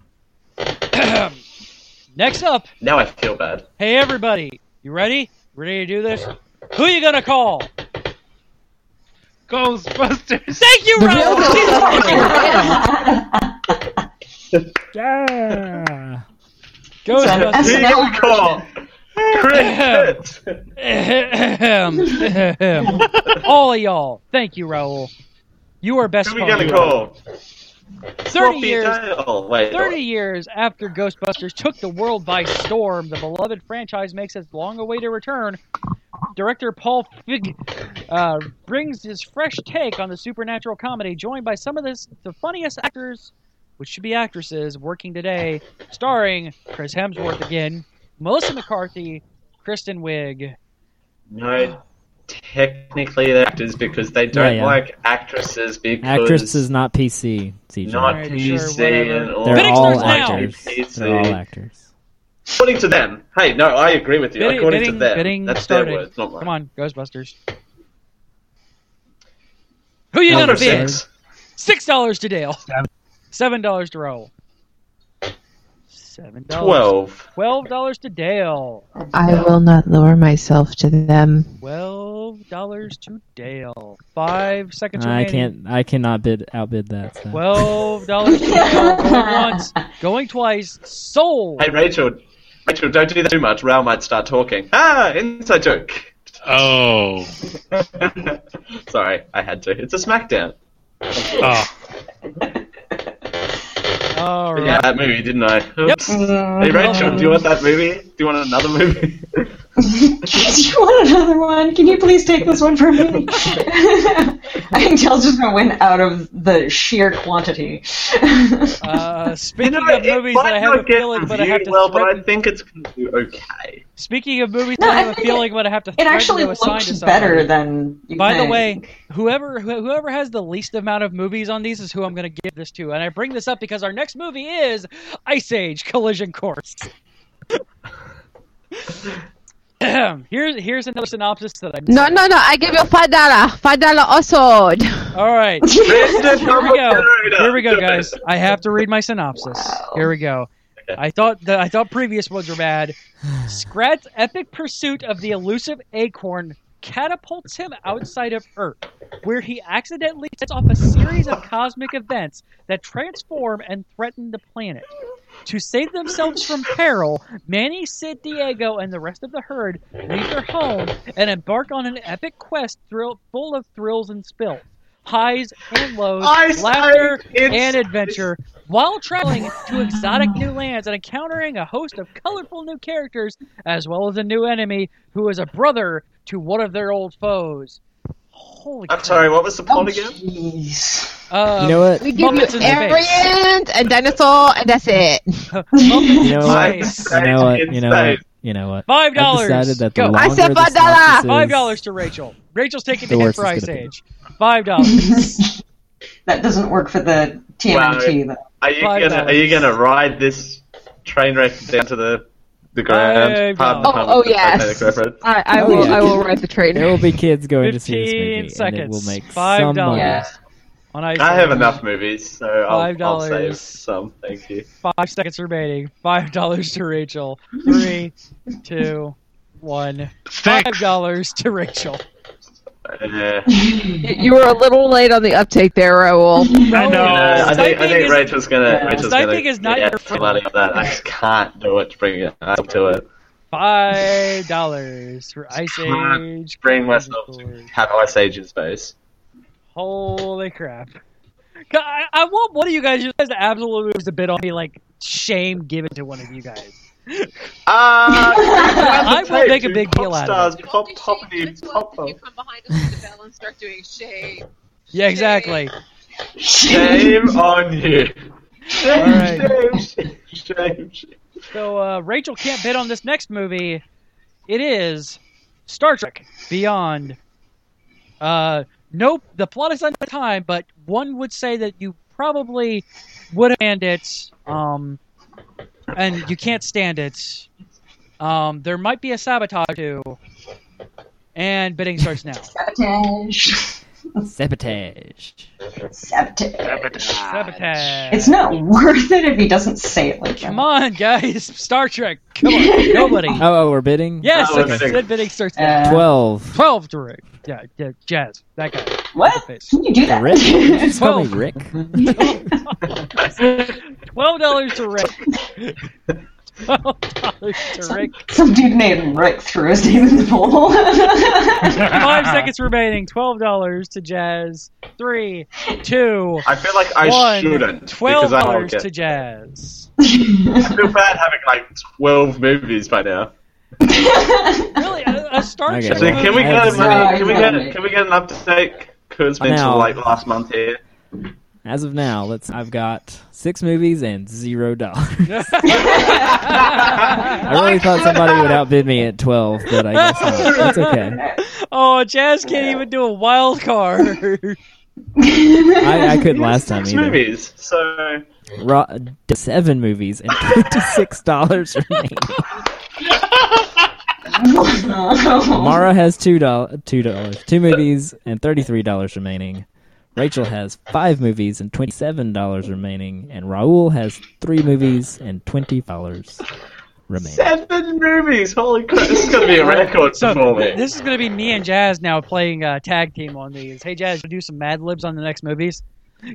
Next up, Now I feel bad. hey everybody, you ready? Ready to do this? Who you going to call? Ghostbusters. Thank you, Ralph! Yeah. Ghostbusters. Who you gonna call? Chris. All of y'all. Thank you, Raul. You are best Who we phone gonna hero. call? 30 Floppy years. Dale. Wait. 30 years after Ghostbusters took the world by storm, the beloved franchise makes its long-awaited return. Director Paul Feig brings his fresh take on the supernatural comedy, joined by some of the funniest actors, which should be actresses, working today, starring Chris Hemsworth again, Melissa McCarthy, Kristen Wiig. No, technically they're actors because they don't Yeah. like actresses because Actress is not PC, CJ. not Alright, PC sure, and whatever. all. They're Bidding all starts now. actors. PC. They're all actors. According to them. Hey, no, I agree with you. According to them. Bidding That's started. their words, not mine. Come on, Ghostbusters. Who you gonna Number bid? 6. $6 to Dale. $7 to Raul. $7. 12. $12 to Dale. I will not lower myself to them. $12 to Dale. 5 seconds remaining. I cannot outbid that. So. $12 to Dale. Going once, going twice. Sold. Hey, Rachel, don't do that too much. Raul might start talking. Inside joke. Oh. Sorry, I had to. It's a SmackDown. Oh. All right. Yeah, that movie, didn't I? Oops. Hey, Rachel, do you want that movie? Do you want another movie? Do you want another one? Can you please take this one from me? I think Dale's just gonna win out of the sheer quantity. Speaking of movies that I have a feeling, but I have to. But I think it's gonna do okay. Speaking of movies that I have a feeling, but I have to. It actually to assign looks to somebody. better than. You By the think. way, whoever has the least amount of movies on these is who I'm going to give this to, and I bring this up because our next movie is Ice Age: Collision Course. Here's another synopsis that I. No. I give you $5. $5 also. All right. Here we go, guys. I have to read my synopsis. Here we go. I thought previous ones were bad. Scrat's epic pursuit of the elusive acorn catapults him outside of Earth, where he accidentally sets off a series of cosmic events that transform and threaten the planet. To save themselves from peril, Manny, Sid, Diego, and the rest of the herd leave their home and embark on an epic quest full of thrills and spills, highs and lows, laughter and adventure, while traveling to exotic new lands and encountering a host of colorful new characters, as well as a new enemy who is a brother to one of their old foes. Holy I'm sorry, what was the plot again? You know what? We give you Arian and Dinosaur, and that's it. You know what? $5. I've decided that the Go. longer I said the $5. synopsis is, $5 to Rachel. Rachel's taking the the hit worse for it's Ice gonna be. Age. $5. That doesn't work for the TMNT. Wow. Are you gonna ride this train wreck down to the ground? Oh yes. I will ride the train. There will be kids going to see this 15 movie, and it seconds. will make $5. some money. Yeah. On Ice I have Age. enough movies, so I'll $5. save some. Thank you. 5 seconds remaining. $5 to Rachel. 3, 2, 1. $5 to Rachel. You were a little late on the uptake there, Raul. I know. I think Rachel's gonna. Sniping is not your some money of that. I just can't do it to bring it up to it. $5 for Ice Age. Bring myself to have Ice Age in space. Holy crap. I want one of you guys to absolutely lose a bit on me, like, shame given to one of you guys. I will make a big deal out of it. Pop. You come behind us with the bell and start doing shame. Yeah, exactly. Shame on you. Shame. So, Rachel can't bid on this next movie. It is Star Trek Beyond. Nope, the plot is on time, but one would say that you probably would stand it, and you can't stand it. There might be a sabotage too. And bidding starts now. Sabotage. Sabotage. It's not worth it if he doesn't say it like that. Come on, guys. Star Trek. Come on. Nobody. Oh, we're bidding? Yes, Okay. Sid bidding starts now. 12. 12 to Rick. Yeah, Jazz. That guy. What? Can you do that? Rick? Did you just call me Rick? $12 to Rick. $12 to Rick. Some dude named Rick threw his name in the pool. 5 seconds remaining. $12 to Jazz. 3, 2, I feel like I 1. shouldn't. Because I don't $12 get to Jazz. I feel bad having like 12 movies by now. Really? A Star Trek So can we movie? get an update? Because it's been until like last month here. As of now, I've got 6 movies and $0. I really thought somebody would outbid me at 12, but I guess not. That's okay. Oh, Jazz can't even do a wild card. I couldn't last time either. Movies, so 7 movies and $26 remaining. Mara has $2 movies and $33 remaining. Rachel has 5 movies and $27 remaining, and Raul has 3 movies and $20 remaining. 7 movies! Holy crap! This is going to be a record for me. This is going to be me and Jazz now playing tag team on these. Hey, Jazz, do some Mad Libs on the next movies.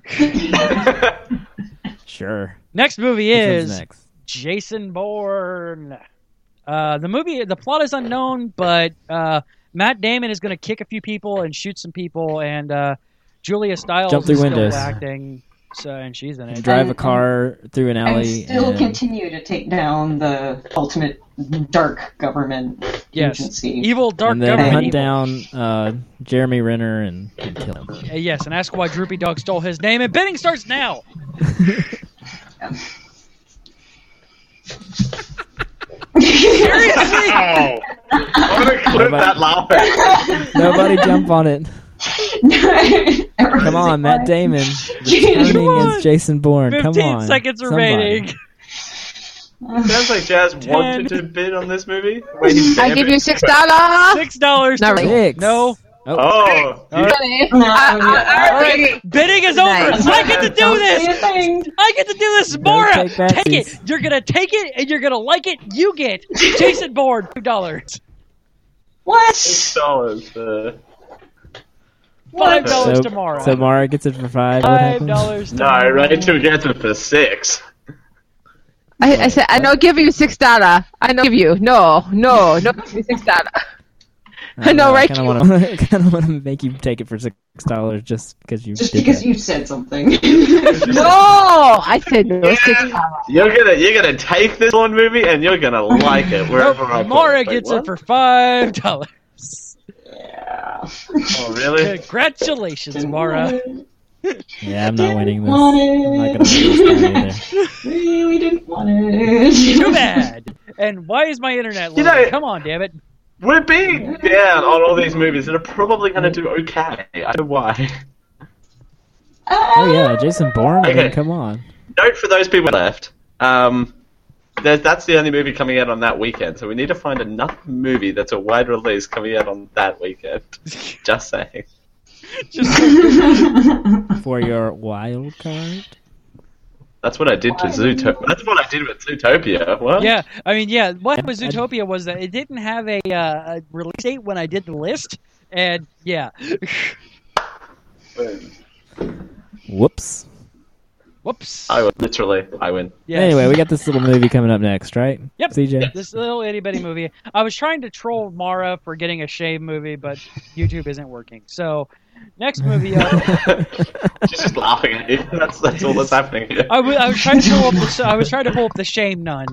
Sure. Next movie Which is one's next? Jason Bourne. The plot is unknown, but Matt Damon is going to kick a few people and shoot some people, and Julia Stiles Jump through is windows. still acting, and she's in it. Drive a car through an alley. And still and continue to take down the ultimate dark government agency. Evil dark and then government. hunt evil. down Jeremy Renner and kill him. Yes, and ask why Droopy Dog stole his name, and bidding starts now. Seriously? Oh. I'm going to clip that laughing. Nobody jump on it. Come on, Matt Damon returning as Jason Bourne. Come 15 on, seconds somebody. remaining. Sounds like Jazz wanted to bid on this movie. I give you $6. $6. Not really. Six. No. Oh. All right, bidding is over. Nice. I get to do this. I get to do this, Mara. take that, Take it. please. You're gonna take it, and you're gonna like it. You get Jason Bourne, $2. What? $6. $5 tomorrow. So Mara gets it for 5. What happens? $5 No, tomorrow. Rachel gets it for 6. I said, I don't give you $6. I don't give you. No, give me $6. I know, I right? kind of want to make you take it for $6 just because you. Just did because that. you said something. No, I said no $6. You're gonna take this one movie and you're gonna like it wherever I put Mara it. gets Wait, it for $5. Yeah. Oh really? Congratulations, Mara. Yeah, I'm not winning this. Want I'm not it. gonna win this time either. Really didn't want it. Too bad. And why is my internet low? You know- Come on, damn it. We're being down on all these movies that are probably gonna do okay. I don't know why. Oh yeah, Jason Bourne. I mean, Okay. come on. Note for those people left. That's the only movie coming out on that weekend, so we need to find another movie that's a wide release coming out on that weekend. Just saying. For your wild card. That's what I did to Zootopia. That's what I did with Zootopia. What? Yeah, I mean, yeah. What was Zootopia was that it didn't have a release date when I did the list, and yeah. Whoops. Whoops. I win. Yes. Anyway, we got this little movie coming up next, right? Yep. CJ. This little itty bitty movie. I was trying to troll Mara for getting a shave movie, but YouTube isn't working. So, next movie. She's just laughing at you. That's all that's happening here. I was trying to pull up the shame nun.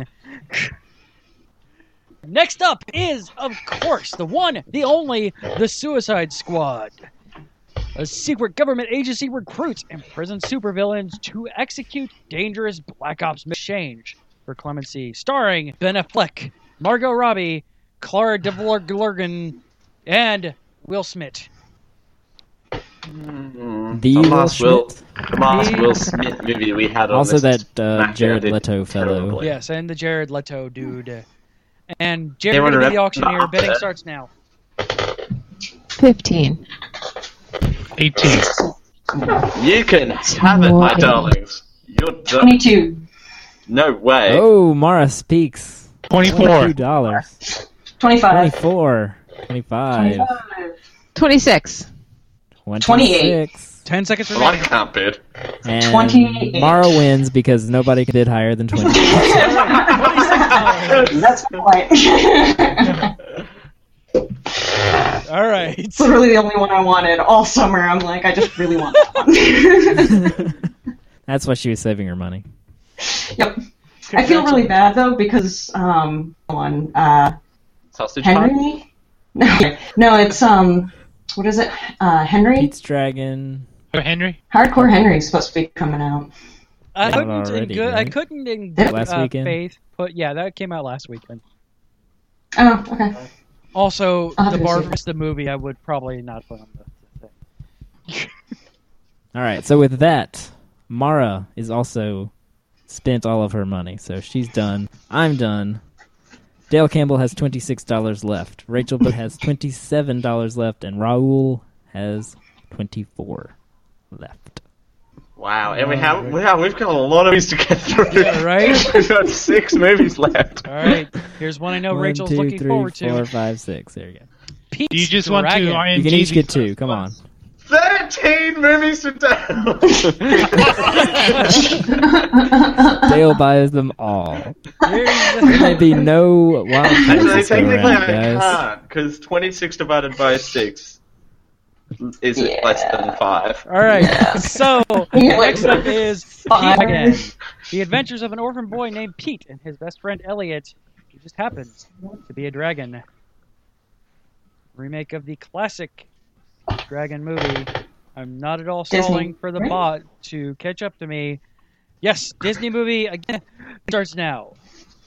Next up is, of course, the one, the only, the Suicide Squad. A secret government agency recruits imprisoned supervillains to execute dangerous Black Ops exchange for clemency. Starring Ben Affleck, Margot Robbie, Clara Devlin, and Will Smith. The last Will Smith movie we had on also this that Jared Leto fellow. terribly. Yes, and the Jared Leto dude. And Anyone Jared, the remember- auctioneer, bidding starts now. 15. 18. You can have it, my darlings. You're done. 22. No way. Oh, Mara speaks. 24. $22. 25. 24. 25. 26. 26. 10 seconds Well, I remaining. can't bid. And 28. Mara wins because nobody bid higher than 20. That's right. All right. It's literally the only one I wanted all summer. I'm like, I just really want that one. That's why she was saving her money. Yep. I feel really bad though because Sausage Party? Henry. No, it's what is it? Henry. Pete's Dragon. Henry? Hardcore Henry's supposed to be coming out. I Not couldn't, already, I right? couldn't in Last weekend? faith put. Yeah, that came out last weekend. Oh, okay. Also, I'll have the to see Barbarous the movie, I would probably not put on the thing. All right, so with that, Mara is also spent all of her money, so she's done. I'm done. Dale Campbell has $26 left. Rachel has $27 left, and Raul has $24 left. Wow, and we've got a lot of movies to get through. Yeah, right? We've got 6 movies left. All right, here's one I know 1, Rachel's 2, looking 3, forward to. 4, 5, 6. There you go. Pete's Do you just Dragon. want to You can each get 2. Come on. 13 movies to down. Dale buys them all. Here's There may be no wild Actually, choices go technically around, I guys. can't, because 26 divided by 6 is less than 5. All right, so Yeah. next up is Pete Five. again. The adventures of an orphan boy named Pete and his best friend Elliot, who just happens to be a dragon. Remake of the classic dragon movie. I'm not at all Disney, stalling for the right? bot to catch up to me. Yes, Disney movie again starts now.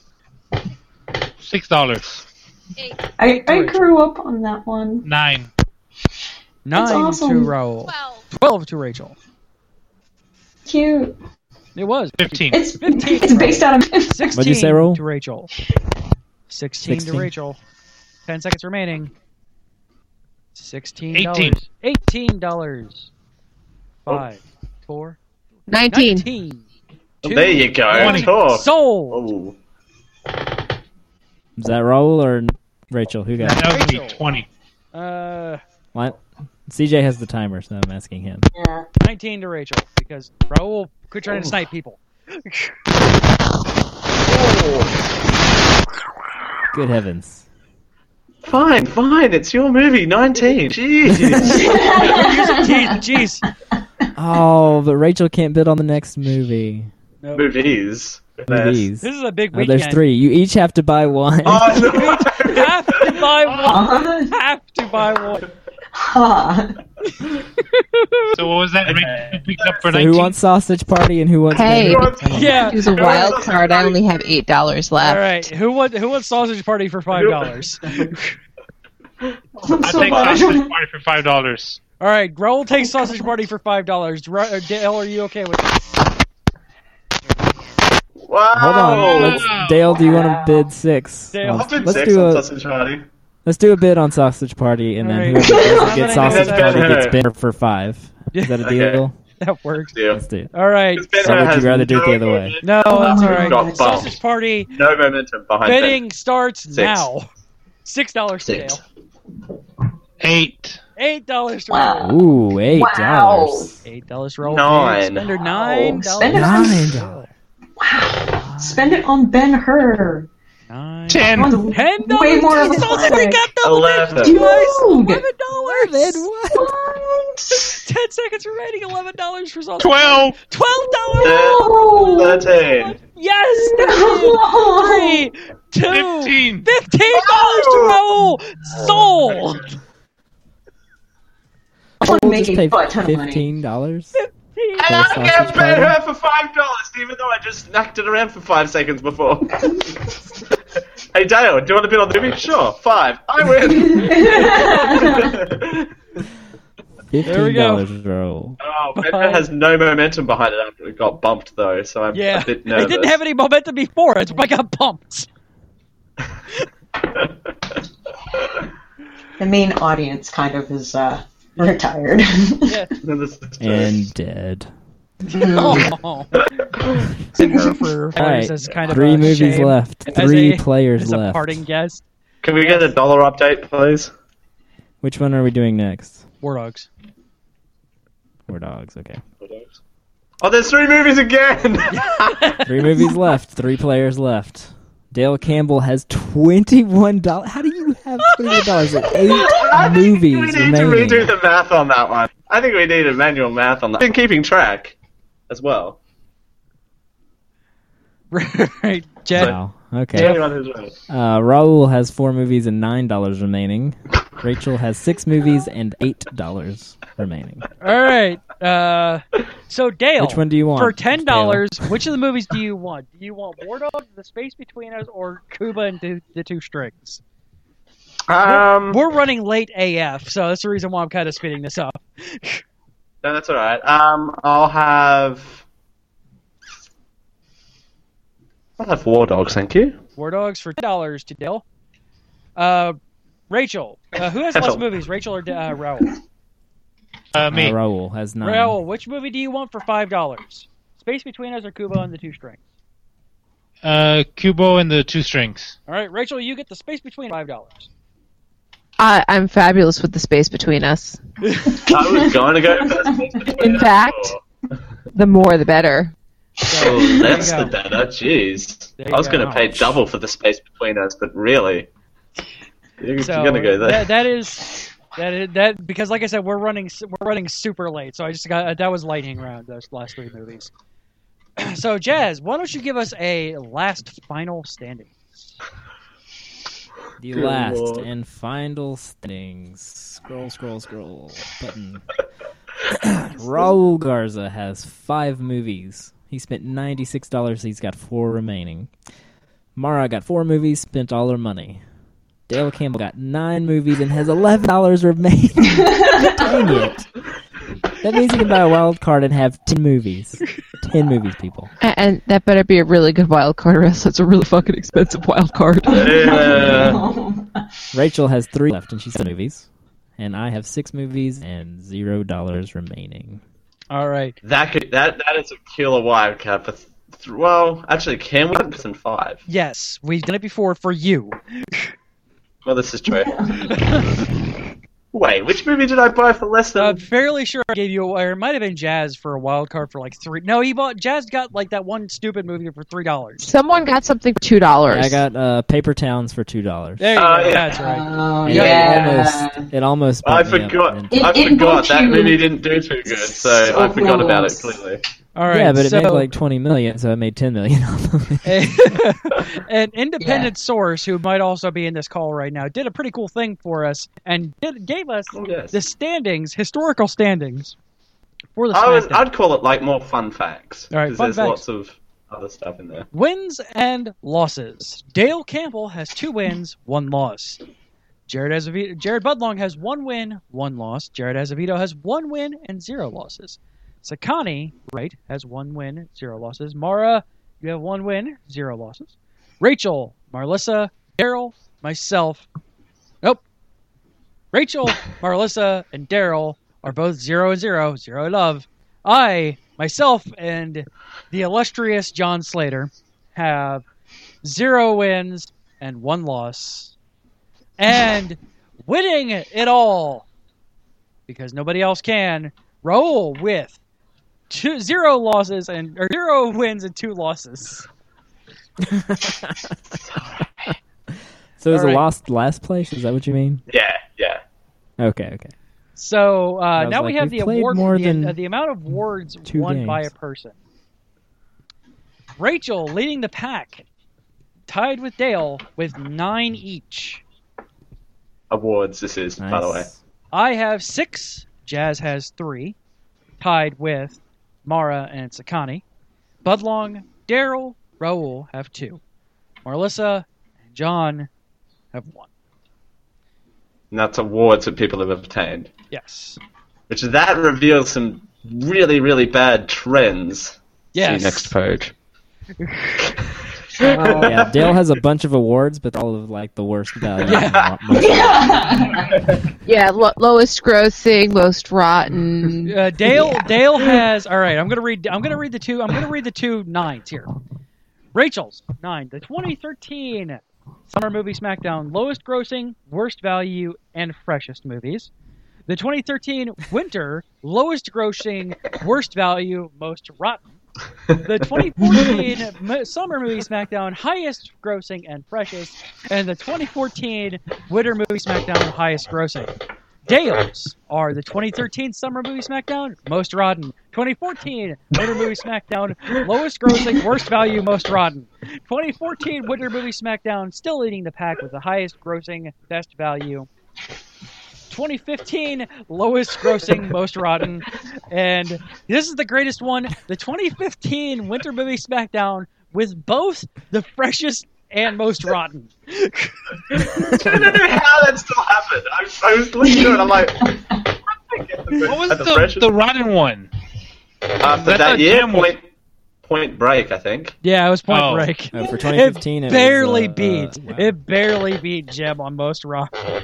$6. I grew up on that one. 9. 9 awesome. to Raul. 12 to Rachel. Cute. It was 15. It's 15. it's based on 16 What'd you say, Raul? to Rachel. 16 to 16. Rachel. 10 seconds remaining. $16. 18. $18. 5, 4, 19. 19. Well, there you go. 20. Talk. Sold. Ooh. Is that Raul or Rachel? Who got it? That would be Rachel. 20. What? CJ has the timer, so I'm asking him. Yeah. 19 to Rachel because Raul quit trying to snipe people. Good heavens. Fine, it's your movie. 19. Jeez. Jeez. Oh, but Rachel can't bid on the next movie. Nope. Movies. Movies. This is a big Oh, weekend. there's 3. You each have to buy one. Oh, no. Have to buy one. Have to buy one. Ha. So what was that? Rachel picked up for So 19? who wants Sausage Party and who wants... Hey, Yeah. use a wild card. I only have $8 left. All right. Who wants Sausage Party for $5? I'll take Sausage Party for $5. All right. Raul takes Sausage Party for $5. Dale, are you okay with that? Wow. Hold on. Dale, do you want to bid 6? Dale. I've been Let's 6 do on a Sausage Party. let's do a bid on Sausage Party, and then All right. whoever doesn't How get many Sausage minutes Party is gets that? bid for 5. Is that a Okay. deal? That works. Deal. Let's do it. All right. Because Ben Or would has you rather do it the other no way? No, that's all right. Got bumped. Sausage Party No momentum behind bidding starts 6. now. $6 to 6. Dale. 8. $8 to Wow. Raul. Ooh, $8. Wow. $8 to Raul. 9. Spender $9. Spend it on $9. Wow. Spend it on Ben-Hur. 9. 10. $10. Way more of a Sausage product. got the 11. Dude. $11. What? 10 seconds remaining. $11 for Sausage. 12. $12. 13. Yes. 3, 2, 15. $15 to Raul. Sold. I want to We'll make just a pay butt ton of money. $15. And For I Sausage get Ben Party? Hur for $5, even though I just knocked it around for 5 seconds before. Hey Dale, do you want to bid on the movie? Sure, 5. I win. There we go. $15 roll. Oh, Ben Hur has no momentum behind it after it got bumped though, so I'm Yeah. a bit It nervous. didn't have any momentum before. That's why I got bumped. The main audience kind of is retired. Yeah. And dead. Oh. Send her for All right, as kind of 3 a movies shame. left. As 3 a- players as left. a parting guest. Can we get a dollar update, please? Which one are we doing next? War Dogs. War Dogs, okay. Oh, there's 3 movies again! 3 movies left. 3 players left. Dale Campbell has $21. How do you have $21 at 8 movies We need to remaining? redo the math on that one. I think we need a manual math on that. I've been keeping track as well. Right, Jed. Wow. Okay. Anyone who's right. Raul has 4 movies and $9 remaining. Rachel has 6 movies and $8 remaining. All right. So Dale, Which one do you want, for $10? Which of the movies do you want? Do you want War Dog, The Space Between Us, or Cuba and the Two Strings? We're running late AF, so that's the reason why I'm kind of speeding this up. No, that's all right. I'll have War Dogs, thank you. War Dogs for $10 to Dale. Rachel, who has less movies, Rachel or Raul? Me. Raul has 9. Raul, which movie do you want for $5? Space Between Us or Kubo and the Two Strings? Kubo and the Two Strings. All right, Rachel, you get the Space Between $5. I'm fabulous with the space between us. I was going to go for the Space Between In Us. fact, the more the better. Oh, less the better. Jeez. I was going to pay double for the Space Between Us, but really, you're going to go there. That is because, like I said, we're running super late. So I just got that was lightning round. Those last 3 movies. So Jazz, why don't you give us a last final standing? The last and final standings. Scroll. Button. Raul Garza has 5 movies. He spent $96. He's got 4 remaining. Mara got 4 movies, spent all her money. Dale Campbell got 9 movies and has $11 remaining. Dang it. That means he can buy a wild card and have 10 movies. 10 movies, people. And that better be a really good wild card, or else it's a really fucking expensive wild card. Rachel has 3 left, and she's 7 movies. And I have 6 movies and $0 remaining. All right. That is a killer wild card for. Well, actually, can we put in 5? Yes, we've done it before for you. Well, this is true. Wait, which movie did I buy for less than? I'm fairly sure I gave you, or it might have been Jazz for a wild card for like 3. No, Jazz got like that one stupid movie for $3. Someone got something for $2. I got Paper Towns for $2. There you go. Yeah. That's right. Oh, And yeah. It almost. I bumped me up forgot. into- I forgot that movie didn't do too good, so I forgot about it close. clearly. All right. Yeah, but it made like $20 million, so I made $10 million off of it. An independent source who might also be in this call right now did a pretty cool thing for us and gave us the standings, historical standings for the SmackDown. I'd call it like more fun facts. All right, because fun there's facts. lots of other stuff in there. Wins and losses. Dale Campbell has 2 wins, 1 loss. Jared Budlong has 1 win, 1 loss. Jared Azevedo has 1 win and 0 losses. Sakani, right, has 1 win, 0 losses. Mara, you have 1 win, 0 losses. Rachel, Marlissa, Daryl, myself. Nope. Rachel, Marlissa, and Daryl are both 0-0, 0 love. I, myself, and the illustrious John Slater have 0 wins and 1 loss. And winning it all, because nobody else can, Raul with 0 losses and 0 wins and 2 losses. So is All it right. lost last place? Is that what you mean? Yeah. Okay. So was now like, we have we've the played award, more than the amount of awards 2 won by a games. person. Rachel leading the pack, tied with Dale with 9 each. Awards, this is, by the way. I have 6. Jazz has 3, tied with Mara and Sakani. Budlong, Daryl, Raul have 2. Marlissa and John have 1. And that's awards that people have obtained. Yes. Which that reveals some really, really bad trends. Yes. See next page. Yeah, Dale has a bunch of awards, but all of like the worst value. Yeah, lowest grossing, most rotten. Dale has. All right, I'm gonna read the 2 9s here. Rachel's 9. The 2013 Summer Movie SmackDown lowest grossing, worst value, and freshest movies. The 2013 Winter lowest grossing, worst value, most rotten. The 2014 Summer Movie SmackDown highest grossing and freshest, and the 2014 Winter Movie SmackDown highest grossing. Dale's are the 2013 Summer Movie SmackDown most rotten, 2014 Winter Movie SmackDown lowest grossing, worst value, most rotten. 2014 Winter Movie SmackDown still leading the pack with the highest grossing, best value. 2015 lowest grossing, most rotten. And this is the greatest one. The 2015 Winter Movie Smackdown with both the freshest and most rotten. I don't know how that still happened. I was looking at it, I'm like, what was the rotten one? After that year, Point Break, I think. Yeah, it was Point Break. For 2015, it barely beat. It barely beat Gem on most rotten.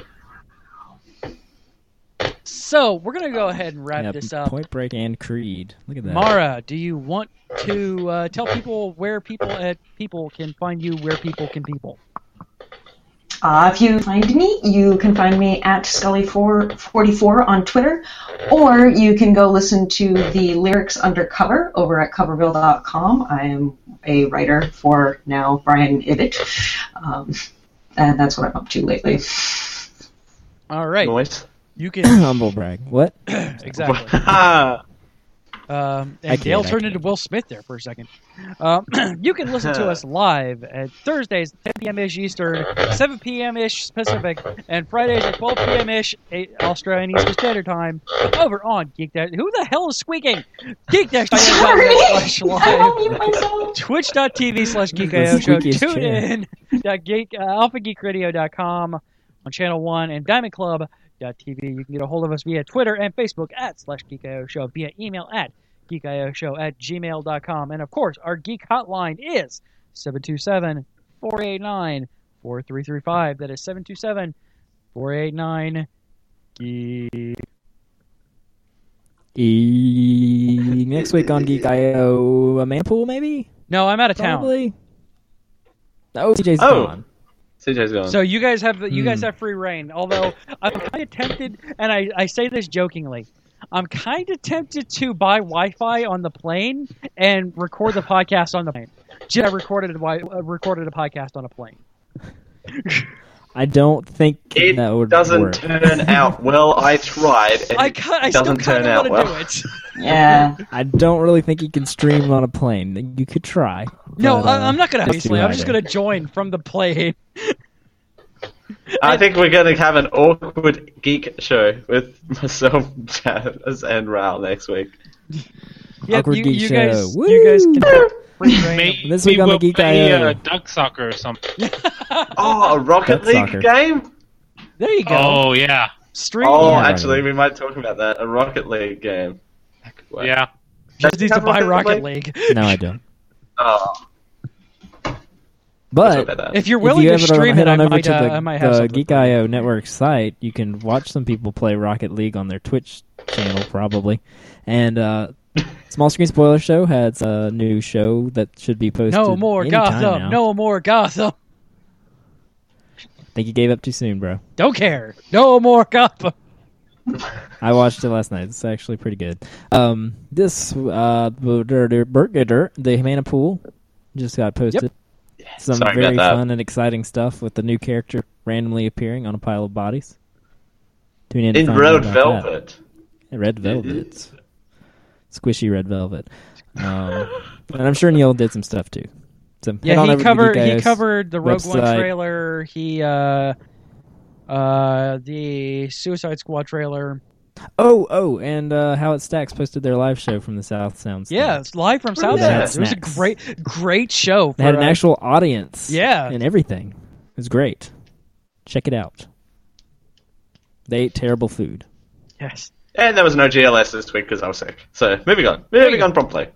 So we're gonna go ahead and wrap this up. Point Break and Creed. Look at that. Mara, do you want to tell people where people can find you, where people can people? If you find me, you can find me at Scully444 on Twitter, or you can go listen to the Lyrics Undercover over at Coverville.com. I am a writer for now Brian Ibbett, and that's what I'm up to lately. All right. Noise. You can humble brag. What? Exactly. And Dale turned into Will Smith there for a second. You can listen to us live at Thursdays, 10 p.m.-ish Eastern, 7 p.m.-ish Pacific, and Fridays at 12 p.m.-ish Australian Eastern Standard Time over on Geek Dash. Who the hell is squeaking? Geek Dash. Twitch.tv/GeekIO Show. Tune in. AlphaGeekRadio.com on Channel 1 and Diamond Club. TV. You can get a hold of us via Twitter and Facebook at /GeekIO Show, via email at geekioshow@gmail.com. And of course, our geek hotline is 727-489-4335. That is 727-489-GEEK. Next week on Geek.io, a Manpool maybe? No, I'm out of Probably. town. Oh, TJ's gone. CJ's gone. So you guys have free reign. Although I'm kind of tempted, and I say this jokingly, I'm kind of tempted to buy Wi-Fi on the plane and record the podcast on the plane. I recorded a podcast on a plane. I don't think that would work. It doesn't turn out well. I tried. I still kind of want to do it. Yeah. I don't really think you can stream on a plane. You could try. No, but, I'm not going to obviously. I'm just going to join from the plane. I think we're going to have an awkward geek show with myself, Jazz, and Ral next week. Yeah, awkward geek you show. Guys, Woo! you guys can free reign. This week on the Geek.io. Duck soccer or something. Oh, a Rocket Duck League soccer. game? There you go. Oh, yeah. Stream. Oh, Yeah. actually, we might talk about that. A Rocket League game. Yeah. Just needs to buy Rocket League. No, I don't. Oh. But if you're willing to stream it, head on I over might, to I might have the something. Geek.io network site, you can watch some people play Rocket League on their Twitch channel, probably. And Small Screen Spoiler Show has a new show that should be posted. No more anytime Gotham. now. No more Gotham. I think you gave up too soon, bro. Don't care. No more Gotham. I watched it last night. It's actually pretty good. The Humana Pool just got posted. Yep. Some Sorry very about that. fun and exciting stuff with the new character randomly appearing on a pile of bodies. Tune in to In find Red out about Velvet. that. Red Velvet. Squishy Red Velvet. And I'm sure Neil did some stuff too. So head Yeah, on he over to covered Geek.io's the Rogue One website. trailer. He the Suicide Squad trailer. Oh, and How It Stacks posted their live show from the South Sound. Yeah, it's live from South Yeah. Sound. It was a great show. They had for, an actual audience. Yeah. And everything. It was great. Check it out. They ate terrible food. Yes. And there was no GLS this week because I was sick. So, moving on. Moving on promptly.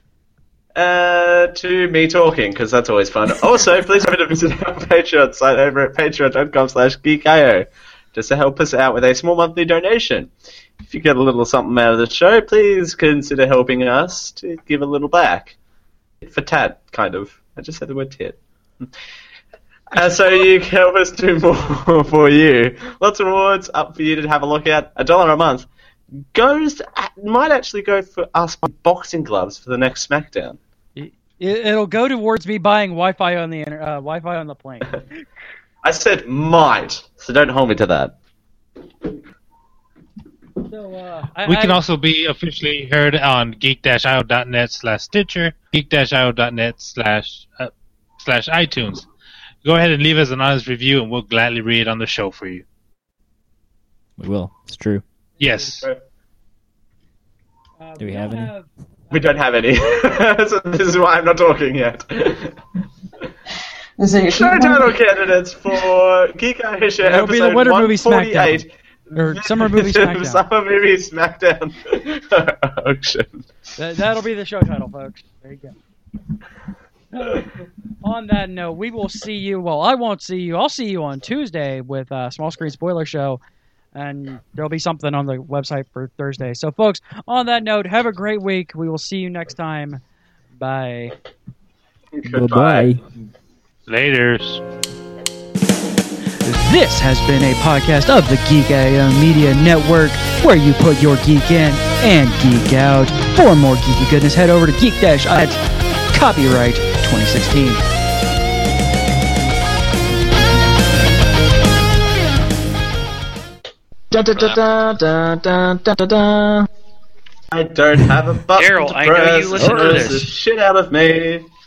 To me talking, because that's always fun. Also, please remember to visit our Patreon site over at patreon.com/geekio, just to help us out with a small monthly donation. If you get a little something out of the show, please consider helping us to give a little back. Tit for tat, kind of. I just said the word tit. So you can help us do more for you. Lots of rewards up for you to have a look at. $1 a month might actually go for us boxing gloves for the next SmackDown. It'll go towards me buying Wi-Fi on the Wi-Fi on the plane. I said might, so don't hold me to that. So, We can also be officially heard on geek-io.net/Stitcher, geek-io.net/iTunes. Go ahead and leave us an honest review, and we'll gladly read it on the show for you. We will. It's true. Yes. Do we have any? We don't have any. So this is why I'm not talking yet. Show title candidates for Geek Eye Show It'll be the episode Winter Movie 148. Or Summer Movie Smackdown. Summer Movie Smackdown auction. That'll be the show title, folks. There you go. On that note, we will see you. Well, I won't see you. I'll see you on Tuesday with Small Screen Spoiler Show. And there'll be something on the website for Thursday. So, folks, on that note, have a great week. We will see you next time. Bye. Goodbye. Laters. This has been a podcast of the Geek.io Media Network, where you put your geek in and geek out. For more geeky goodness, head over to Geek-io. Copyright 2016. Da, da, da, da, da, da, da, da. I don't have a button Daryl, to I know press. you listen to The shit out of me.